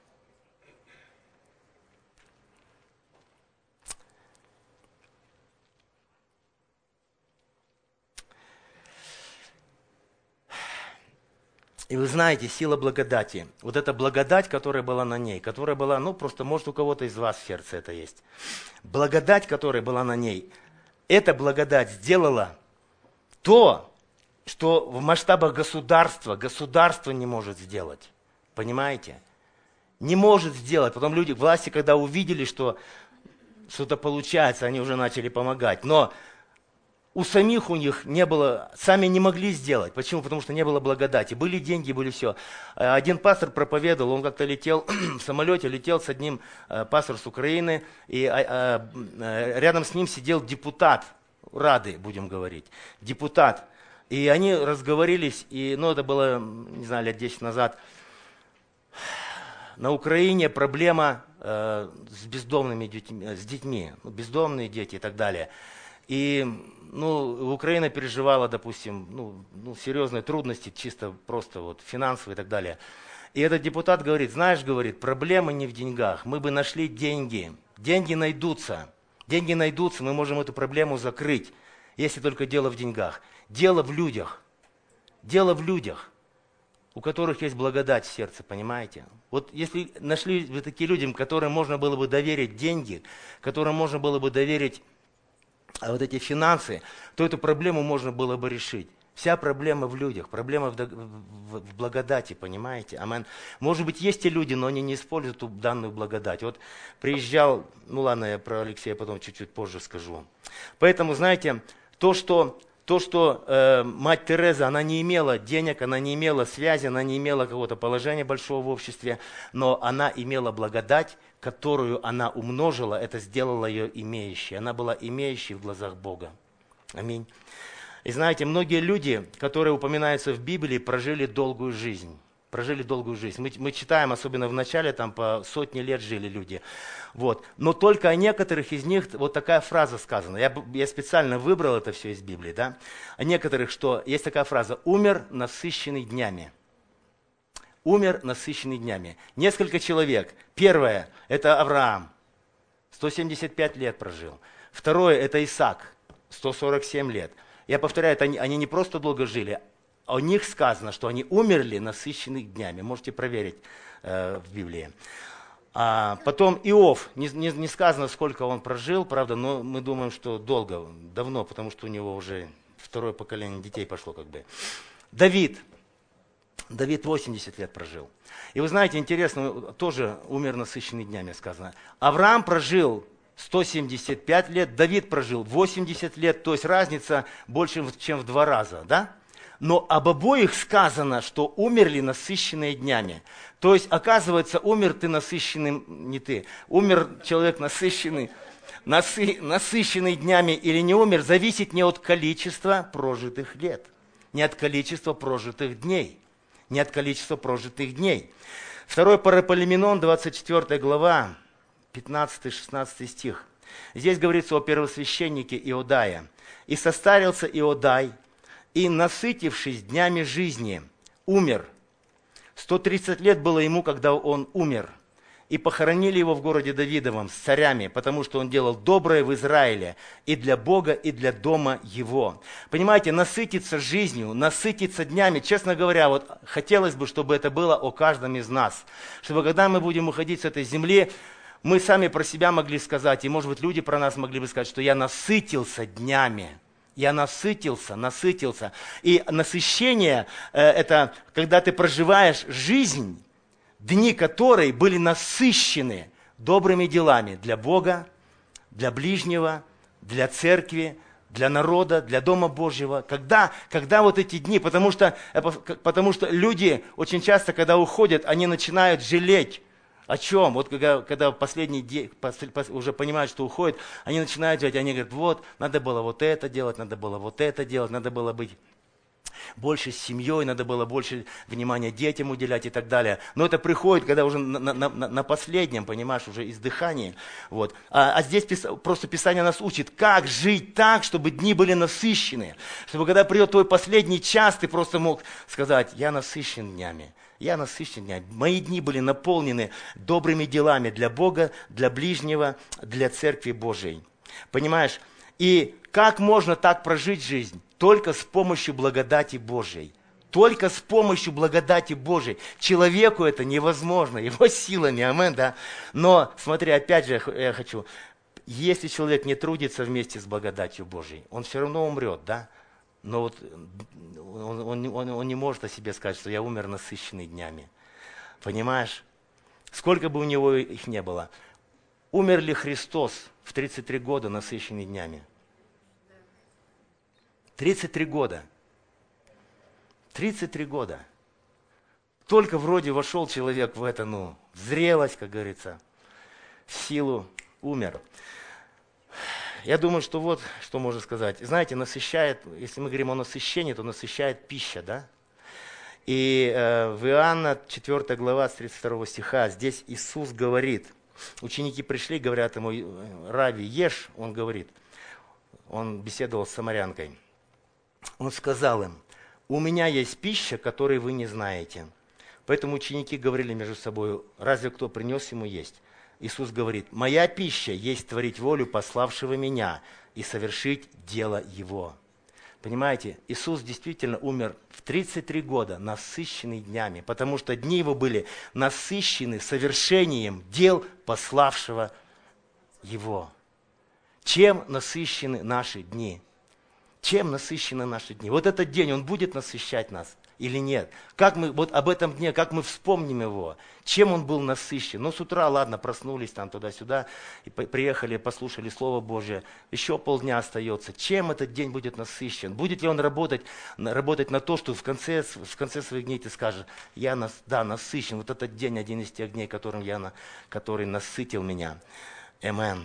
И вы знаете, сила благодати. Вот эта благодать, которая была на ней, которая была, ну, просто, может, у кого-то из вас в сердце это есть. Благодать, которая была на ней, эта благодать сделала то, что в масштабах государства, государство не может сделать. Понимаете? Не может сделать. Потом люди, власти, когда увидели, что что-то получается, они уже начали помогать. Но у самих у них не было, сами не могли сделать. Почему? Потому что не было благодати. Были деньги, были все. Один пастор проповедовал, он как-то летел в самолете, летел с одним, пастор с Украины, и рядом с ним сидел депутат Рады, будем говорить, депутат. И они разговорились, и, ну, это было, не знаю, лет десять назад. На Украине проблема э, с бездомными детьми, с детьми, ну, бездомные дети и так далее. И, ну, Украина переживала, допустим, ну, ну, серьезные трудности, чисто просто вот финансовые и так далее. И этот депутат говорит, знаешь, говорит, проблема не в деньгах, мы бы нашли деньги, деньги найдутся, деньги найдутся, мы можем эту проблему закрыть, если только дело в деньгах. Дело в людях, дело в людях, у которых есть благодать в сердце, понимаете? Вот если нашли вы такие люди, которым можно было бы доверить деньги, которым можно было бы доверить вот эти финансы, то эту проблему можно было бы решить. Вся проблема в людях, проблема в, в, в благодати, понимаете? Амен. Может быть, есть и люди, но они не используют ту данную благодать. Вот приезжал, ну ладно, я про Алексея потом чуть-чуть позже скажу. Поэтому, знаете, то, что, то, что э, мать Тереза, она не имела денег, она не имела связи, она не имела какого-то положения большого в обществе, но она имела благодать, которую она умножила, это сделало ее имеющей. Она была имеющей в глазах Бога. Аминь. И знаете, многие люди, которые упоминаются в Библии, прожили долгую жизнь. Прожили долгую жизнь. Мы, мы читаем, особенно в начале, там по сотни лет жили люди. Вот. Но только о некоторых из них вот такая фраза сказана. Я, я специально выбрал это все из Библии. Да? О некоторых, что есть такая фраза «умер, насыщенный днями». Умер, насыщенный днями. Несколько человек. Первое – это Авраам. сто семьдесят пять лет прожил. Второе – это Исаак. сто сорок семь лет. Я повторяю, это они, они не просто долго жили, а о них сказано, что они умерли насыщенных днями. Можете проверить э, в Библии. А потом Иов. Не, не, не сказано, сколько он прожил, правда, но мы думаем, что долго, давно, потому что у него уже второе поколение детей пошло как бы. Давид. Давид восемьдесят лет прожил. И вы знаете, интересно, тоже умер насыщенный днями сказано. Авраам прожил сто семьдесят пять лет, Давид прожил восемьдесят лет, то есть разница больше, чем в два раза, да? Но об обоих сказано, что умерли насыщенные днями. То есть, оказывается, умер ты насыщенным, не ты, умер человек насыщенный, насы, насыщенный днями или не умер, зависит не от количества прожитых лет, не от количества прожитых дней, не от количества прожитых дней. Второй Паралипоменон, двадцать четвёртая глава, пятнадцатый-шестнадцатый стих. Здесь говорится о первосвященнике Иодае. «И состарился Иодай, и, насытившись днями жизни, умер. сто тридцать лет было ему, когда он умер. И похоронили его в городе Давидовом с царями, потому что он делал доброе в Израиле и для Бога, и для дома его». Понимаете, насытиться жизнью, насытиться днями. Честно говоря, вот хотелось бы, чтобы это было о каждом из нас. Чтобы когда мы будем уходить с этой земли, мы сами про себя могли сказать, и может быть люди про нас могли бы сказать, что я насытился днями. Я насытился, насытился. И насыщение э, это когда ты проживаешь жизнь, дни которой были насыщены добрыми делами для Бога, для ближнего, для церкви, для народа, для Дома Божьего. Когда, когда вот эти дни, потому что, потому что люди очень часто, когда уходят, они начинают жалеть. О чем? Вот когда, когда последний день, уже понимают, что уходят, они начинают делать, они говорят, вот, надо было вот это делать, надо было вот это делать, надо было быть больше с семьей, надо было больше внимания детям уделять и так далее. Но это приходит, когда уже на, на, на, на последнем, понимаешь, уже издыхании. Вот. А, а здесь пис, просто Писание нас учит, как жить так, чтобы дни были насыщены. Чтобы когда придет твой последний час, ты просто мог сказать, я насыщен днями. Я насыщен днями. Мои дни были наполнены добрыми делами для Бога, для ближнего, для Церкви Божией. Понимаешь? И как можно так прожить жизнь? Только с помощью благодати Божией. Только с помощью благодати Божией. Человеку это невозможно, его силами, амин, да? Но, смотри, опять же, я хочу, если человек не трудится вместе с благодатью Божией, он все равно умрет, да? Но вот он, он, он, он не может о себе сказать, что я умер насыщенный днями. Понимаешь? Сколько бы у него их не было. Умер ли Христос в тридцать три года насыщенный днями? тридцать три года. тридцать три года. Только вроде вошел человек в это, ну, в зрелость, как говорится, в силу, умер. Я думаю, что вот, что можно сказать. Знаете, насыщает, если мы говорим о насыщении, то насыщает пища, да? И э, в Иоанна четвёртая глава, с тридцать второго стиха, здесь Иисус говорит, ученики пришли, говорят ему, Рави, ешь, он говорит, он беседовал с самарянкой. Он сказал им, у меня есть пища, которой вы не знаете. Поэтому ученики говорили между собой, разве кто принес ему есть? Иисус говорит, моя пища есть творить волю пославшего меня и совершить дело его. Понимаете, Иисус действительно умер в тридцать три года, насыщенный днями, потому что дни его были насыщены совершением дел пославшего его. Чем насыщены наши дни? Чем насыщены наши дни? Вот этот день, он будет насыщать нас или нет? Как мы, вот об этом дне, как мы вспомним его? Чем он был насыщен? Ну, с утра, ладно, проснулись там туда-сюда, и приехали, послушали Слово Божие, еще полдня остается. Чем этот день будет насыщен? Будет ли он работать, работать на то, что в конце, в конце своих дней ты скажешь, я, нас, да, насыщен, вот этот день один из тех дней, которым я, который насытил меня. Амен.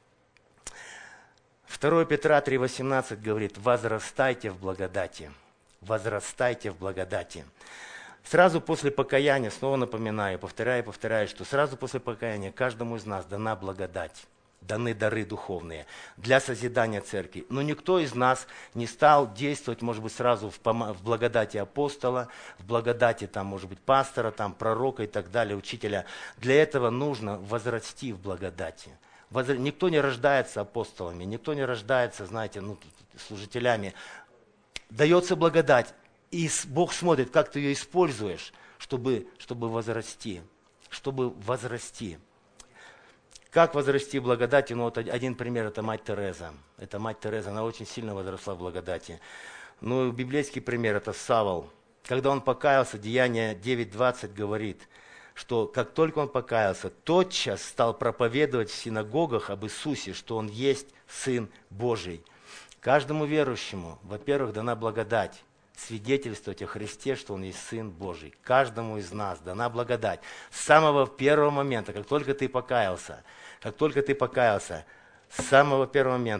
второе Петра три восемнадцать говорит, возрастайте в благодати. Возрастайте в благодати. Сразу после покаяния, снова напоминаю, повторяю, повторяю, что сразу после покаяния каждому из нас дана благодать, даны дары духовные для созидания церкви. Но никто из нас не стал действовать, может быть, сразу в, пом- в благодати апостола, в благодати, там, может быть, пастора, там, пророка и так далее, учителя. Для этого нужно возрасти в благодати. Возра... Никто не рождается апостолами, никто не рождается, знаете, ну, служителями. Дается благодать, и Бог смотрит, как ты ее используешь, чтобы, чтобы возрасти, чтобы возрасти. Как возрасти в благодати? Ну, вот один пример, это мать Тереза. Это мать Тереза, она очень сильно возросла в благодати. Ну, библейский пример, это Савол. Когда он покаялся, Деяния девять двадцать говорит, что как только он покаялся, тотчас стал проповедовать в синагогах об Иисусе, что он есть Сын Божий. Каждому верующему, во-первых, дана благодать, свидетельствовать о Христе, что Он есть Сын Божий. Каждому из нас дана благодать. С самого первого момента, как только ты покаялся, как только ты покаялся, с самого первого момента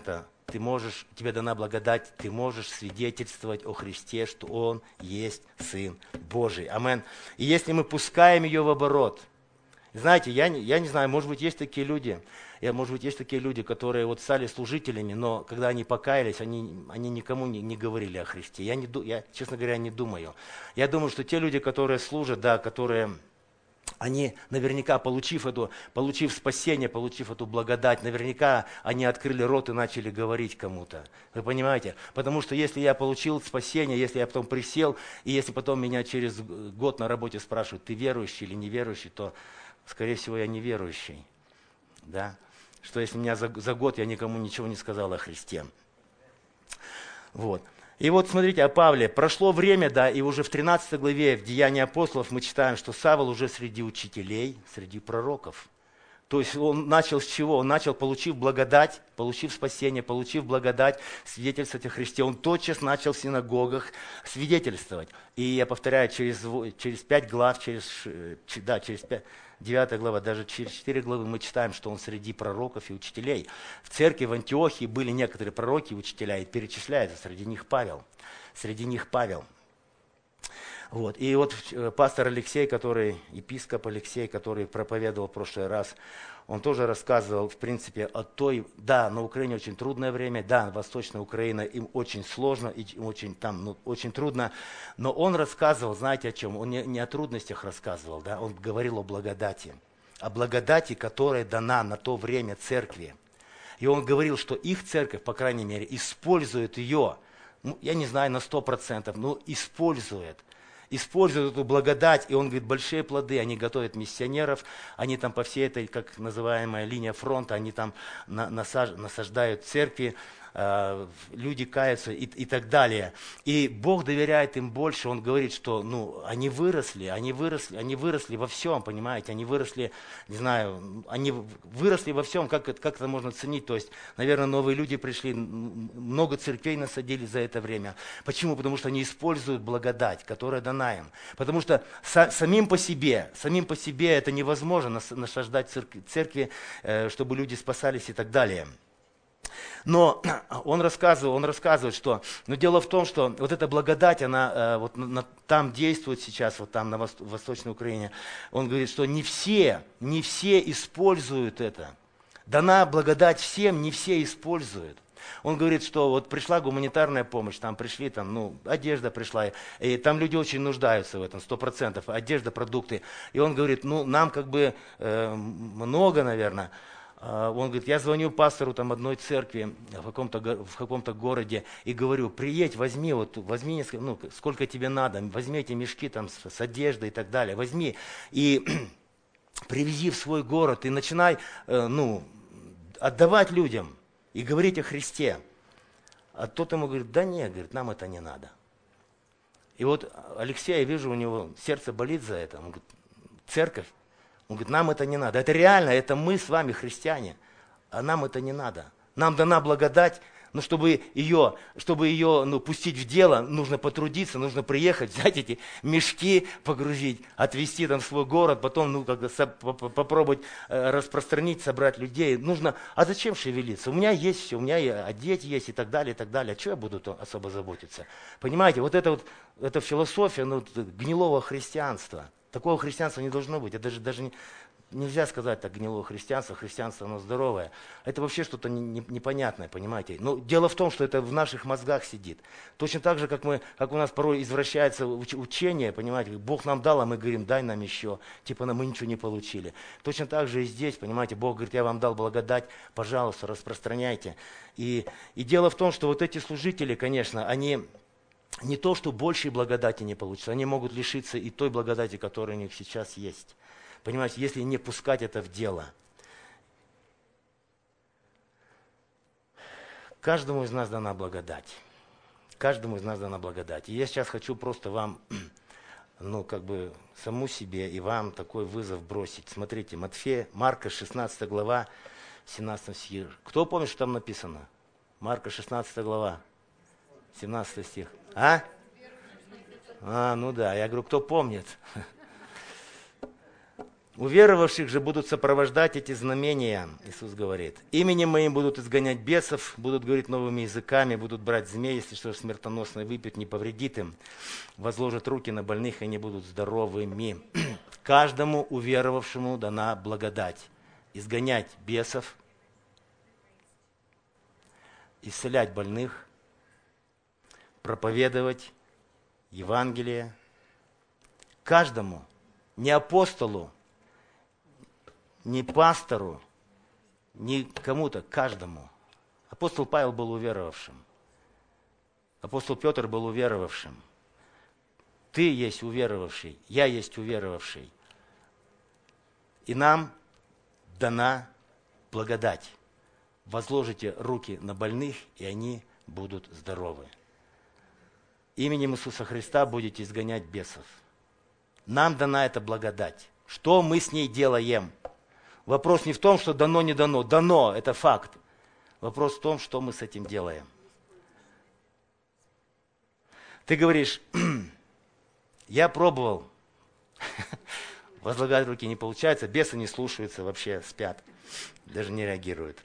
ты можешь, тебе дана благодать, ты можешь свидетельствовать о Христе, что Он есть Сын Божий. Амен. И если мы пускаем ее в оборот, знаете, я не, я не знаю, может быть, есть такие люди, я, может быть, есть такие люди, которые вот стали служителями, но когда они покаялись, они, они никому не, не говорили о Христе. Я, не, я, честно говоря, не думаю. Я думаю, что те люди, которые служат, да, которые... Они наверняка, получив, эту, получив спасение, получив эту благодать, наверняка они открыли рот и начали говорить кому-то. Вы понимаете? Потому что если я получил спасение, если я потом присел, и если потом меня через год на работе спрашивают, ты верующий или неверующий, то, скорее всего, я неверующий. Да? Что если меня за, за год я никому ничего не сказал о Христе. Вот. И вот смотрите о Павле. Прошло время, да, и уже в тринадцатой главе в Деянии апостолов мы читаем, что Савл уже среди учителей, среди пророков. То есть он начал с чего? Он начал, получив благодать, получив спасение, получив благодать, свидетельствовать о Христе. Он тотчас начал в синагогах свидетельствовать. И я повторяю, через, через пять глав, через, да, через пять, девятая глава, даже через четыре главы мы читаем, что он среди пророков и учителей. В церкви в Антиохии были некоторые пророки и учителя, и перечисляется, среди них Павел. Среди них Павел. Вот. И вот пастор Алексей, который, епископ Алексей, который проповедовал в прошлый раз, он тоже рассказывал, в принципе, о той, да, на Украине очень трудное время, да, Восточная Украина, им очень сложно, им очень, там, ну, очень трудно, но он рассказывал, знаете о чем? Он не, не о трудностях рассказывал, да, он говорил о благодати, о благодати, которая дана на то время церкви. И он говорил, что их церковь, по крайней мере, использует ее, ну, я не знаю, на сто процентов, но использует. Используют эту благодать, и он говорит, большие плоды, они готовят миссионеров, они там по всей этой, как называемая линия фронта, они там на, насаж, насаждают церкви, э, люди каются и, и так далее. И Бог доверяет им больше, Он говорит, что ну, они выросли, они выросли, они выросли во всем, понимаете, они выросли, не знаю, они выросли во всем, как, как это можно ценить, то есть, наверное, новые люди пришли, много церквей насадили за это время. Почему? Потому что они используют благодать, которая дана им. Потому что са, самим по себе, самим по себе это невозможно насаждать церкви, церкви, чтобы люди спасались и так далее. Но он рассказывал, он рассказывает, что, но дело в том, что вот эта благодать, она вот на, там действует сейчас, вот там на Вос, в Восточной Украине. Он говорит, что не все, не все используют это. Дана благодать всем, не все используют. Он говорит, что вот пришла гуманитарная помощь, там пришли, там, ну, одежда пришла, и там люди очень нуждаются в этом, сто процентов, одежда, продукты. И он говорит, ну, нам как бы э, много, наверное. Он говорит, я звоню пастору там одной церкви в каком-то, в каком-то городе и говорю, приедь, возьми, вот, возьми, ну, сколько тебе надо, возьми эти мешки там с, с одеждой и так далее, возьми и привези в свой город и начинай, э, ну, отдавать людям. И говорить о Христе. А тот ему говорит, да нет, говорит, нам это не надо. И вот Алексей, я вижу, у него сердце болит за это. Он говорит, церковь. Он говорит, нам это не надо. Это реально, это мы с вами христиане. А нам это не надо. Нам дана благодать, но чтобы ее, чтобы ее ну, пустить в дело, нужно потрудиться, нужно приехать, взять эти мешки, погрузить, отвезти там в свой город, потом ну, как попробовать э, распространить, собрать людей. Нужно, а зачем шевелиться? У меня есть все, у меня и одеть есть и так далее, и так далее. А что я буду особо заботиться? Понимаете, вот это вот, это философия ну, гнилого христианства. Такого христианства не должно быть. Это даже, даже не, нельзя сказать так гнилое христианство, христианство оно здоровое. Это вообще что-то не, не, непонятное, понимаете. Но дело в том, что это в наших мозгах сидит. Точно так же, как, мы, как у нас порой извращается учение, понимаете, Бог нам дал, а мы говорим, дай нам еще. Типа мы ничего не получили. Точно так же и здесь, понимаете, Бог говорит, я вам дал благодать, пожалуйста, распространяйте. И, и дело в том, что вот эти служители, конечно, они... Не то, что большей благодати не получится, они могут лишиться и той благодати, которая у них сейчас есть. Понимаете, если не пускать это в дело. Каждому из нас дана благодать. Каждому из нас дана благодать. И я сейчас хочу просто вам, ну, как бы, саму себе и вам такой вызов бросить. Смотрите, Матфея, Марка, шестнадцатая глава, семнадцатый стих. Кто помнит, что там написано? Марка, шестнадцатая глава, семнадцатый стих. А? А, ну да, я говорю, кто помнит? Уверовавших же будут сопровождать эти знамения, Иисус говорит. Именем моим будут изгонять бесов, будут говорить новыми языками, будут брать змей, если что смертоносное выпьют, не повредит им. Возложат руки на больных, и они будут здоровыми. Каждому уверовавшему дана благодать. Изгонять бесов, исцелять больных, проповедовать Евангелие. Каждому, не апостолу, не пастору, не кому-то, каждому. Апостол Павел был уверовавшим. Апостол Петр был уверовавшим. Ты есть уверовавший, я есть уверовавший. И нам дана благодать. Возложите руки на больных, и они будут здоровы. Именем Иисуса Христа будете изгонять бесов. Нам дана эта благодать. Что мы с ней делаем? Вопрос не в том, что дано, не дано. Дано, это факт. Вопрос в том, что мы с этим делаем. Ты говоришь, я пробовал, возлагать руки не получается, бесы не слушаются, вообще спят, даже не реагируют.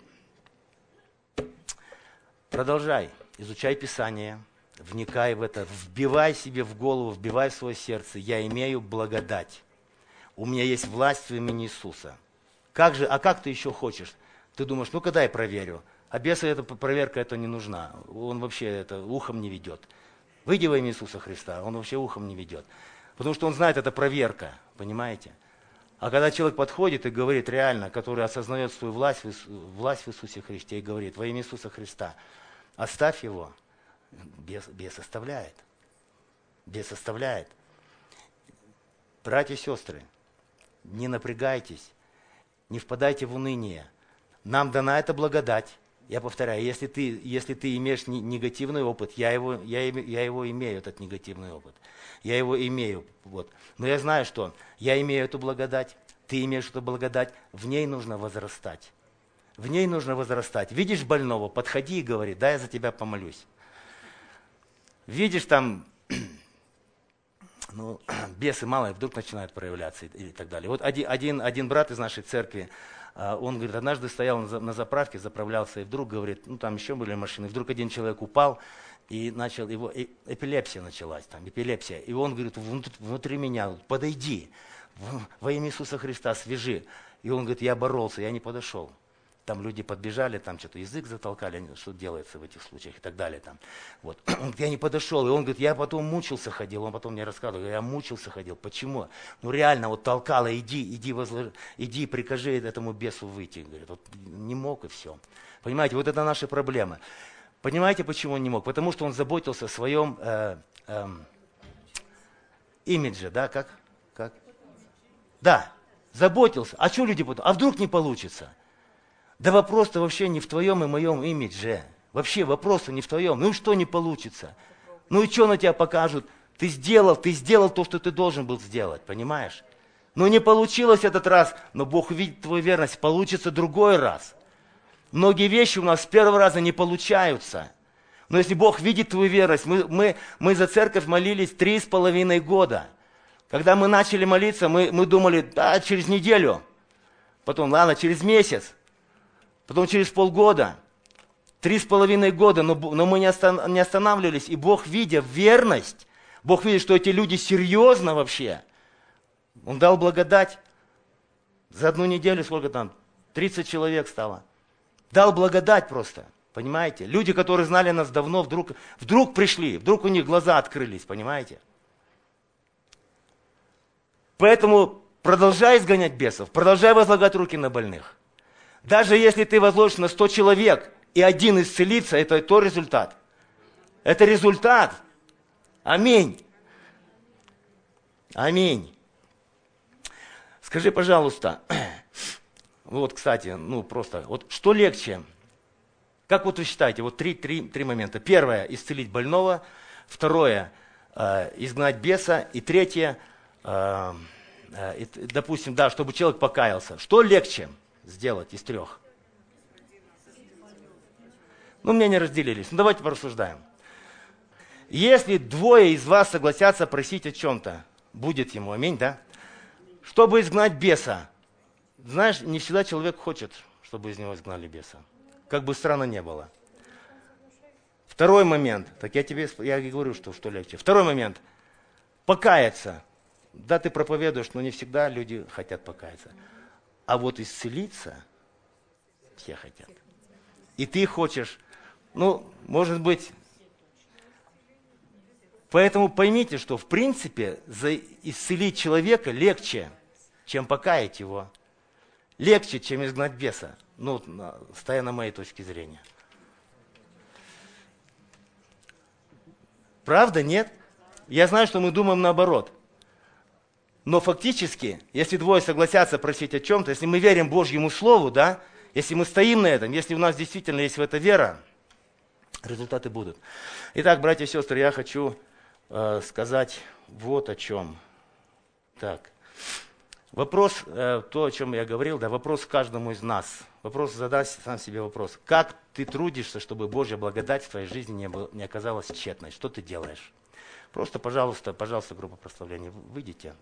Продолжай, изучай Писание, вникай в это, вбивай себе в голову, вбивай в свое сердце, я имею благодать. У меня есть власть в имени Иисуса. Как же, а как ты еще хочешь? Ты думаешь, ну когда я проверю? А бесу эта проверка это не нужна. Он вообще это ухом не ведет. Выйди во имя Иисуса Христа, он вообще ухом не ведет. Потому что он знает, это проверка, понимаете? А когда человек подходит и говорит реально, который осознает свою власть, власть в Иисусе Христе и говорит, во имя Иисуса Христа, оставь его, бес, бес оставляет. Бес оставляет. Братья и сестры, не напрягайтесь. Не впадайте в уныние. Нам дана эта благодать. Я повторяю, если ты, если ты имеешь негативный опыт, я его, я, я его имею, этот негативный опыт. Я его имею. Вот. Но я знаю, что я имею эту благодать, ты имеешь эту благодать, в ней нужно возрастать. В ней нужно возрастать. Видишь больного, подходи и говори, да, я за тебя помолюсь. Видишь там, ну, бесы малые вдруг начинают проявляться и, и так далее. Вот один, один, один брат из нашей церкви, он говорит, однажды стоял на заправке, заправлялся, и вдруг, говорит, ну там еще были машины, вдруг один человек упал, и начал его, эпилепсия началась, там, эпилепсия. И он говорит, внутри меня, подойди, во имя Иисуса Христа свяжи. И он говорит, я боролся, я не подошел. Там люди подбежали, там что-то язык затолкали, что делается в этих случаях и так далее. Там. Вот. Он говорит, я не подошел. И он говорит, я потом мучился ходил. Он потом мне рассказывал, я мучился ходил. Почему? Ну реально вот толкало, иди, иди, возложи, иди, прикажи этому бесу выйти. Говорит, вот не мог и все. Понимаете, вот это наши проблемы. Понимаете, почему он не мог? Потому что он заботился о своем э, э, имидже, да, как? как? Да, заботился. А что люди потом? А вдруг не получится? Да вопрос-то вообще не в твоем и моем имидже. Вообще вопрос-то не в твоем. Ну и что не получится? Ну и что на тебя покажут? Ты сделал, ты сделал то, что ты должен был сделать, понимаешь? Ну не получилось этот раз, но Бог увидит твою верность, получится другой раз. Многие вещи у нас с первого раза не получаются. Но если Бог видит твою верность, мы, мы, мы за церковь молились три с половиной года. Когда мы начали молиться, мы, мы думали, да, через неделю. Потом, ладно, через месяц. Потом через полгода, три с половиной года, но, но мы не, остан, не останавливались. И Бог, видя верность, Бог видит, что эти люди серьезно вообще, Он дал благодать. За одну неделю сколько там? тридцать человек стало. Дал благодать просто, понимаете? Люди, которые знали нас давно, вдруг, вдруг пришли, вдруг у них глаза открылись, понимаете? Поэтому продолжай изгонять бесов, продолжай возлагать руки на больных. Даже если ты возложишь на сто человек, и один исцелится, это и то результат. Это результат. Аминь. Аминь. Скажи, пожалуйста, вот, кстати, ну просто, вот что легче? Как вот вы считаете, вот три, три, три момента. Первое, исцелить больного. Второе, э, изгнать беса. И третье, э, э, допустим, да, чтобы человек покаялся. Что легче сделать из трех? Ну, мнения разделились. Ну, давайте порассуждаем. Если двое из вас согласятся просить о чем-то, будет ему, аминь, да? Чтобы изгнать беса. Знаешь, не всегда человек хочет, чтобы из него изгнали беса. Как бы странно не было. Второй момент. Так я тебе я и говорю, что, что легче. Второй момент. Покаяться. Да, ты проповедуешь, но не всегда люди хотят покаяться. А вот исцелиться все хотят. И ты хочешь, ну, может быть... Поэтому поймите, что в принципе исцелить человека легче, чем покаять его. Легче, чем изгнать беса. Ну, стоя на моей точке зрения. Правда, нет? Я знаю, что мы думаем наоборот. Но фактически, если двое согласятся просить о чем-то, если мы верим Божьему Слову, да, если мы стоим на этом, если у нас действительно есть в это вера, результаты будут. Итак, братья и сестры, я хочу э, сказать вот о чем. Так. Вопрос, э, то, о чем я говорил, да, вопрос каждому из нас. Вопрос, задай сам себе вопрос. Как ты трудишься, чтобы Божья благодать в твоей жизни не, был, не оказалась тщетной? Что ты делаешь? Просто, пожалуйста, пожалуйста, группа прославления, выйдите.